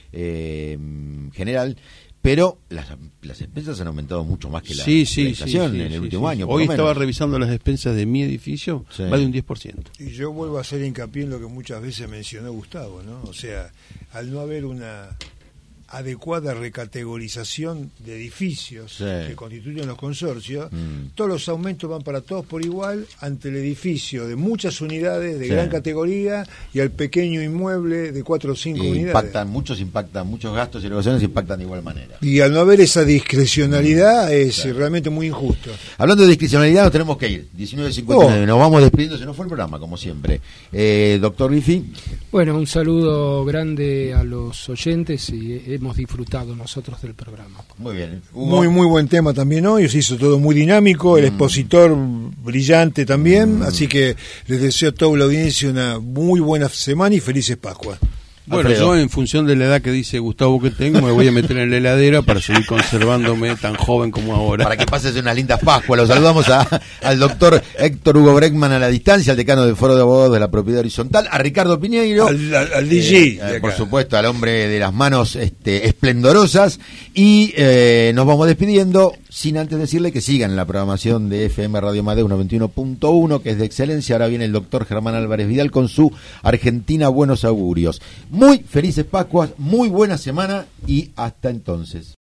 Speaker 2: eh, general, pero las, las expensas han aumentado mucho más que la,
Speaker 4: Sí,
Speaker 2: que
Speaker 4: sí,
Speaker 2: la
Speaker 4: sí,
Speaker 2: inflación
Speaker 4: sí,
Speaker 2: en el
Speaker 4: sí,
Speaker 2: último
Speaker 4: sí.
Speaker 2: año. por
Speaker 4: Hoy
Speaker 2: lo
Speaker 4: estaba
Speaker 2: menos.
Speaker 4: revisando las despensas de mi edificio,
Speaker 2: Sí.
Speaker 4: va de un diez por ciento.
Speaker 5: Y yo vuelvo a hacer hincapié en lo que muchas veces mencionó Gustavo, ¿no? O sea, al no haber una adecuada recategorización de edificios
Speaker 2: Sí.
Speaker 5: que constituyen los consorcios,
Speaker 2: Mm.
Speaker 5: todos los aumentos van para todos por igual ante el edificio de muchas unidades de
Speaker 2: Sí.
Speaker 5: gran categoría y al pequeño inmueble de cuatro o cinco
Speaker 2: Y
Speaker 5: unidades.
Speaker 2: impactan, muchos impactan, muchos gastos y erogaciones impactan de igual manera.
Speaker 5: Y al no haber esa discrecionalidad es
Speaker 2: Claro.
Speaker 5: realmente muy injusto.
Speaker 2: Hablando de discrecionalidad, nos tenemos que ir. diecinueve cincuenta y nueve,
Speaker 5: Oh.
Speaker 2: nos vamos despidiendo, se nos fue el programa, como siempre. Eh, doctor Bifi,
Speaker 3: Bueno, un saludo grande a los oyentes y hemos disfrutado nosotros del programa.
Speaker 2: muy bien. Hugo.
Speaker 5: Muy, muy buen tema también hoy, se hizo todo muy dinámico, el expositor brillante también, así que les deseo a toda la audiencia una muy buena semana y felices Pascuas.
Speaker 4: Bueno,
Speaker 2: Alfredo.
Speaker 4: yo en función de la edad que dice Gustavo que tengo, me voy a meter en la heladera para seguir conservándome tan joven como ahora.
Speaker 2: Para que pases unas lindas Pascuas. Los saludamos a, al doctor Héctor Hugo Breckman a la distancia, al decano del Foro de Abogados de la Propiedad Horizontal, a Ricardo Piñeiro,
Speaker 5: Al, al- al D
Speaker 2: eh,
Speaker 5: J.
Speaker 2: eh,
Speaker 5: de
Speaker 2: por
Speaker 5: acá.
Speaker 2: supuesto, al hombre de las manos este, esplendorosas. Y eh, nos vamos despidiendo, sin antes decirle que sigan en la programación de F M Radio Madeo noventa y uno punto uno, que es de excelencia. Ahora viene el doctor Germán Álvarez Vidal con su Argentina Buenos Augurios. Muy felices Pascuas, muy buena semana y hasta entonces.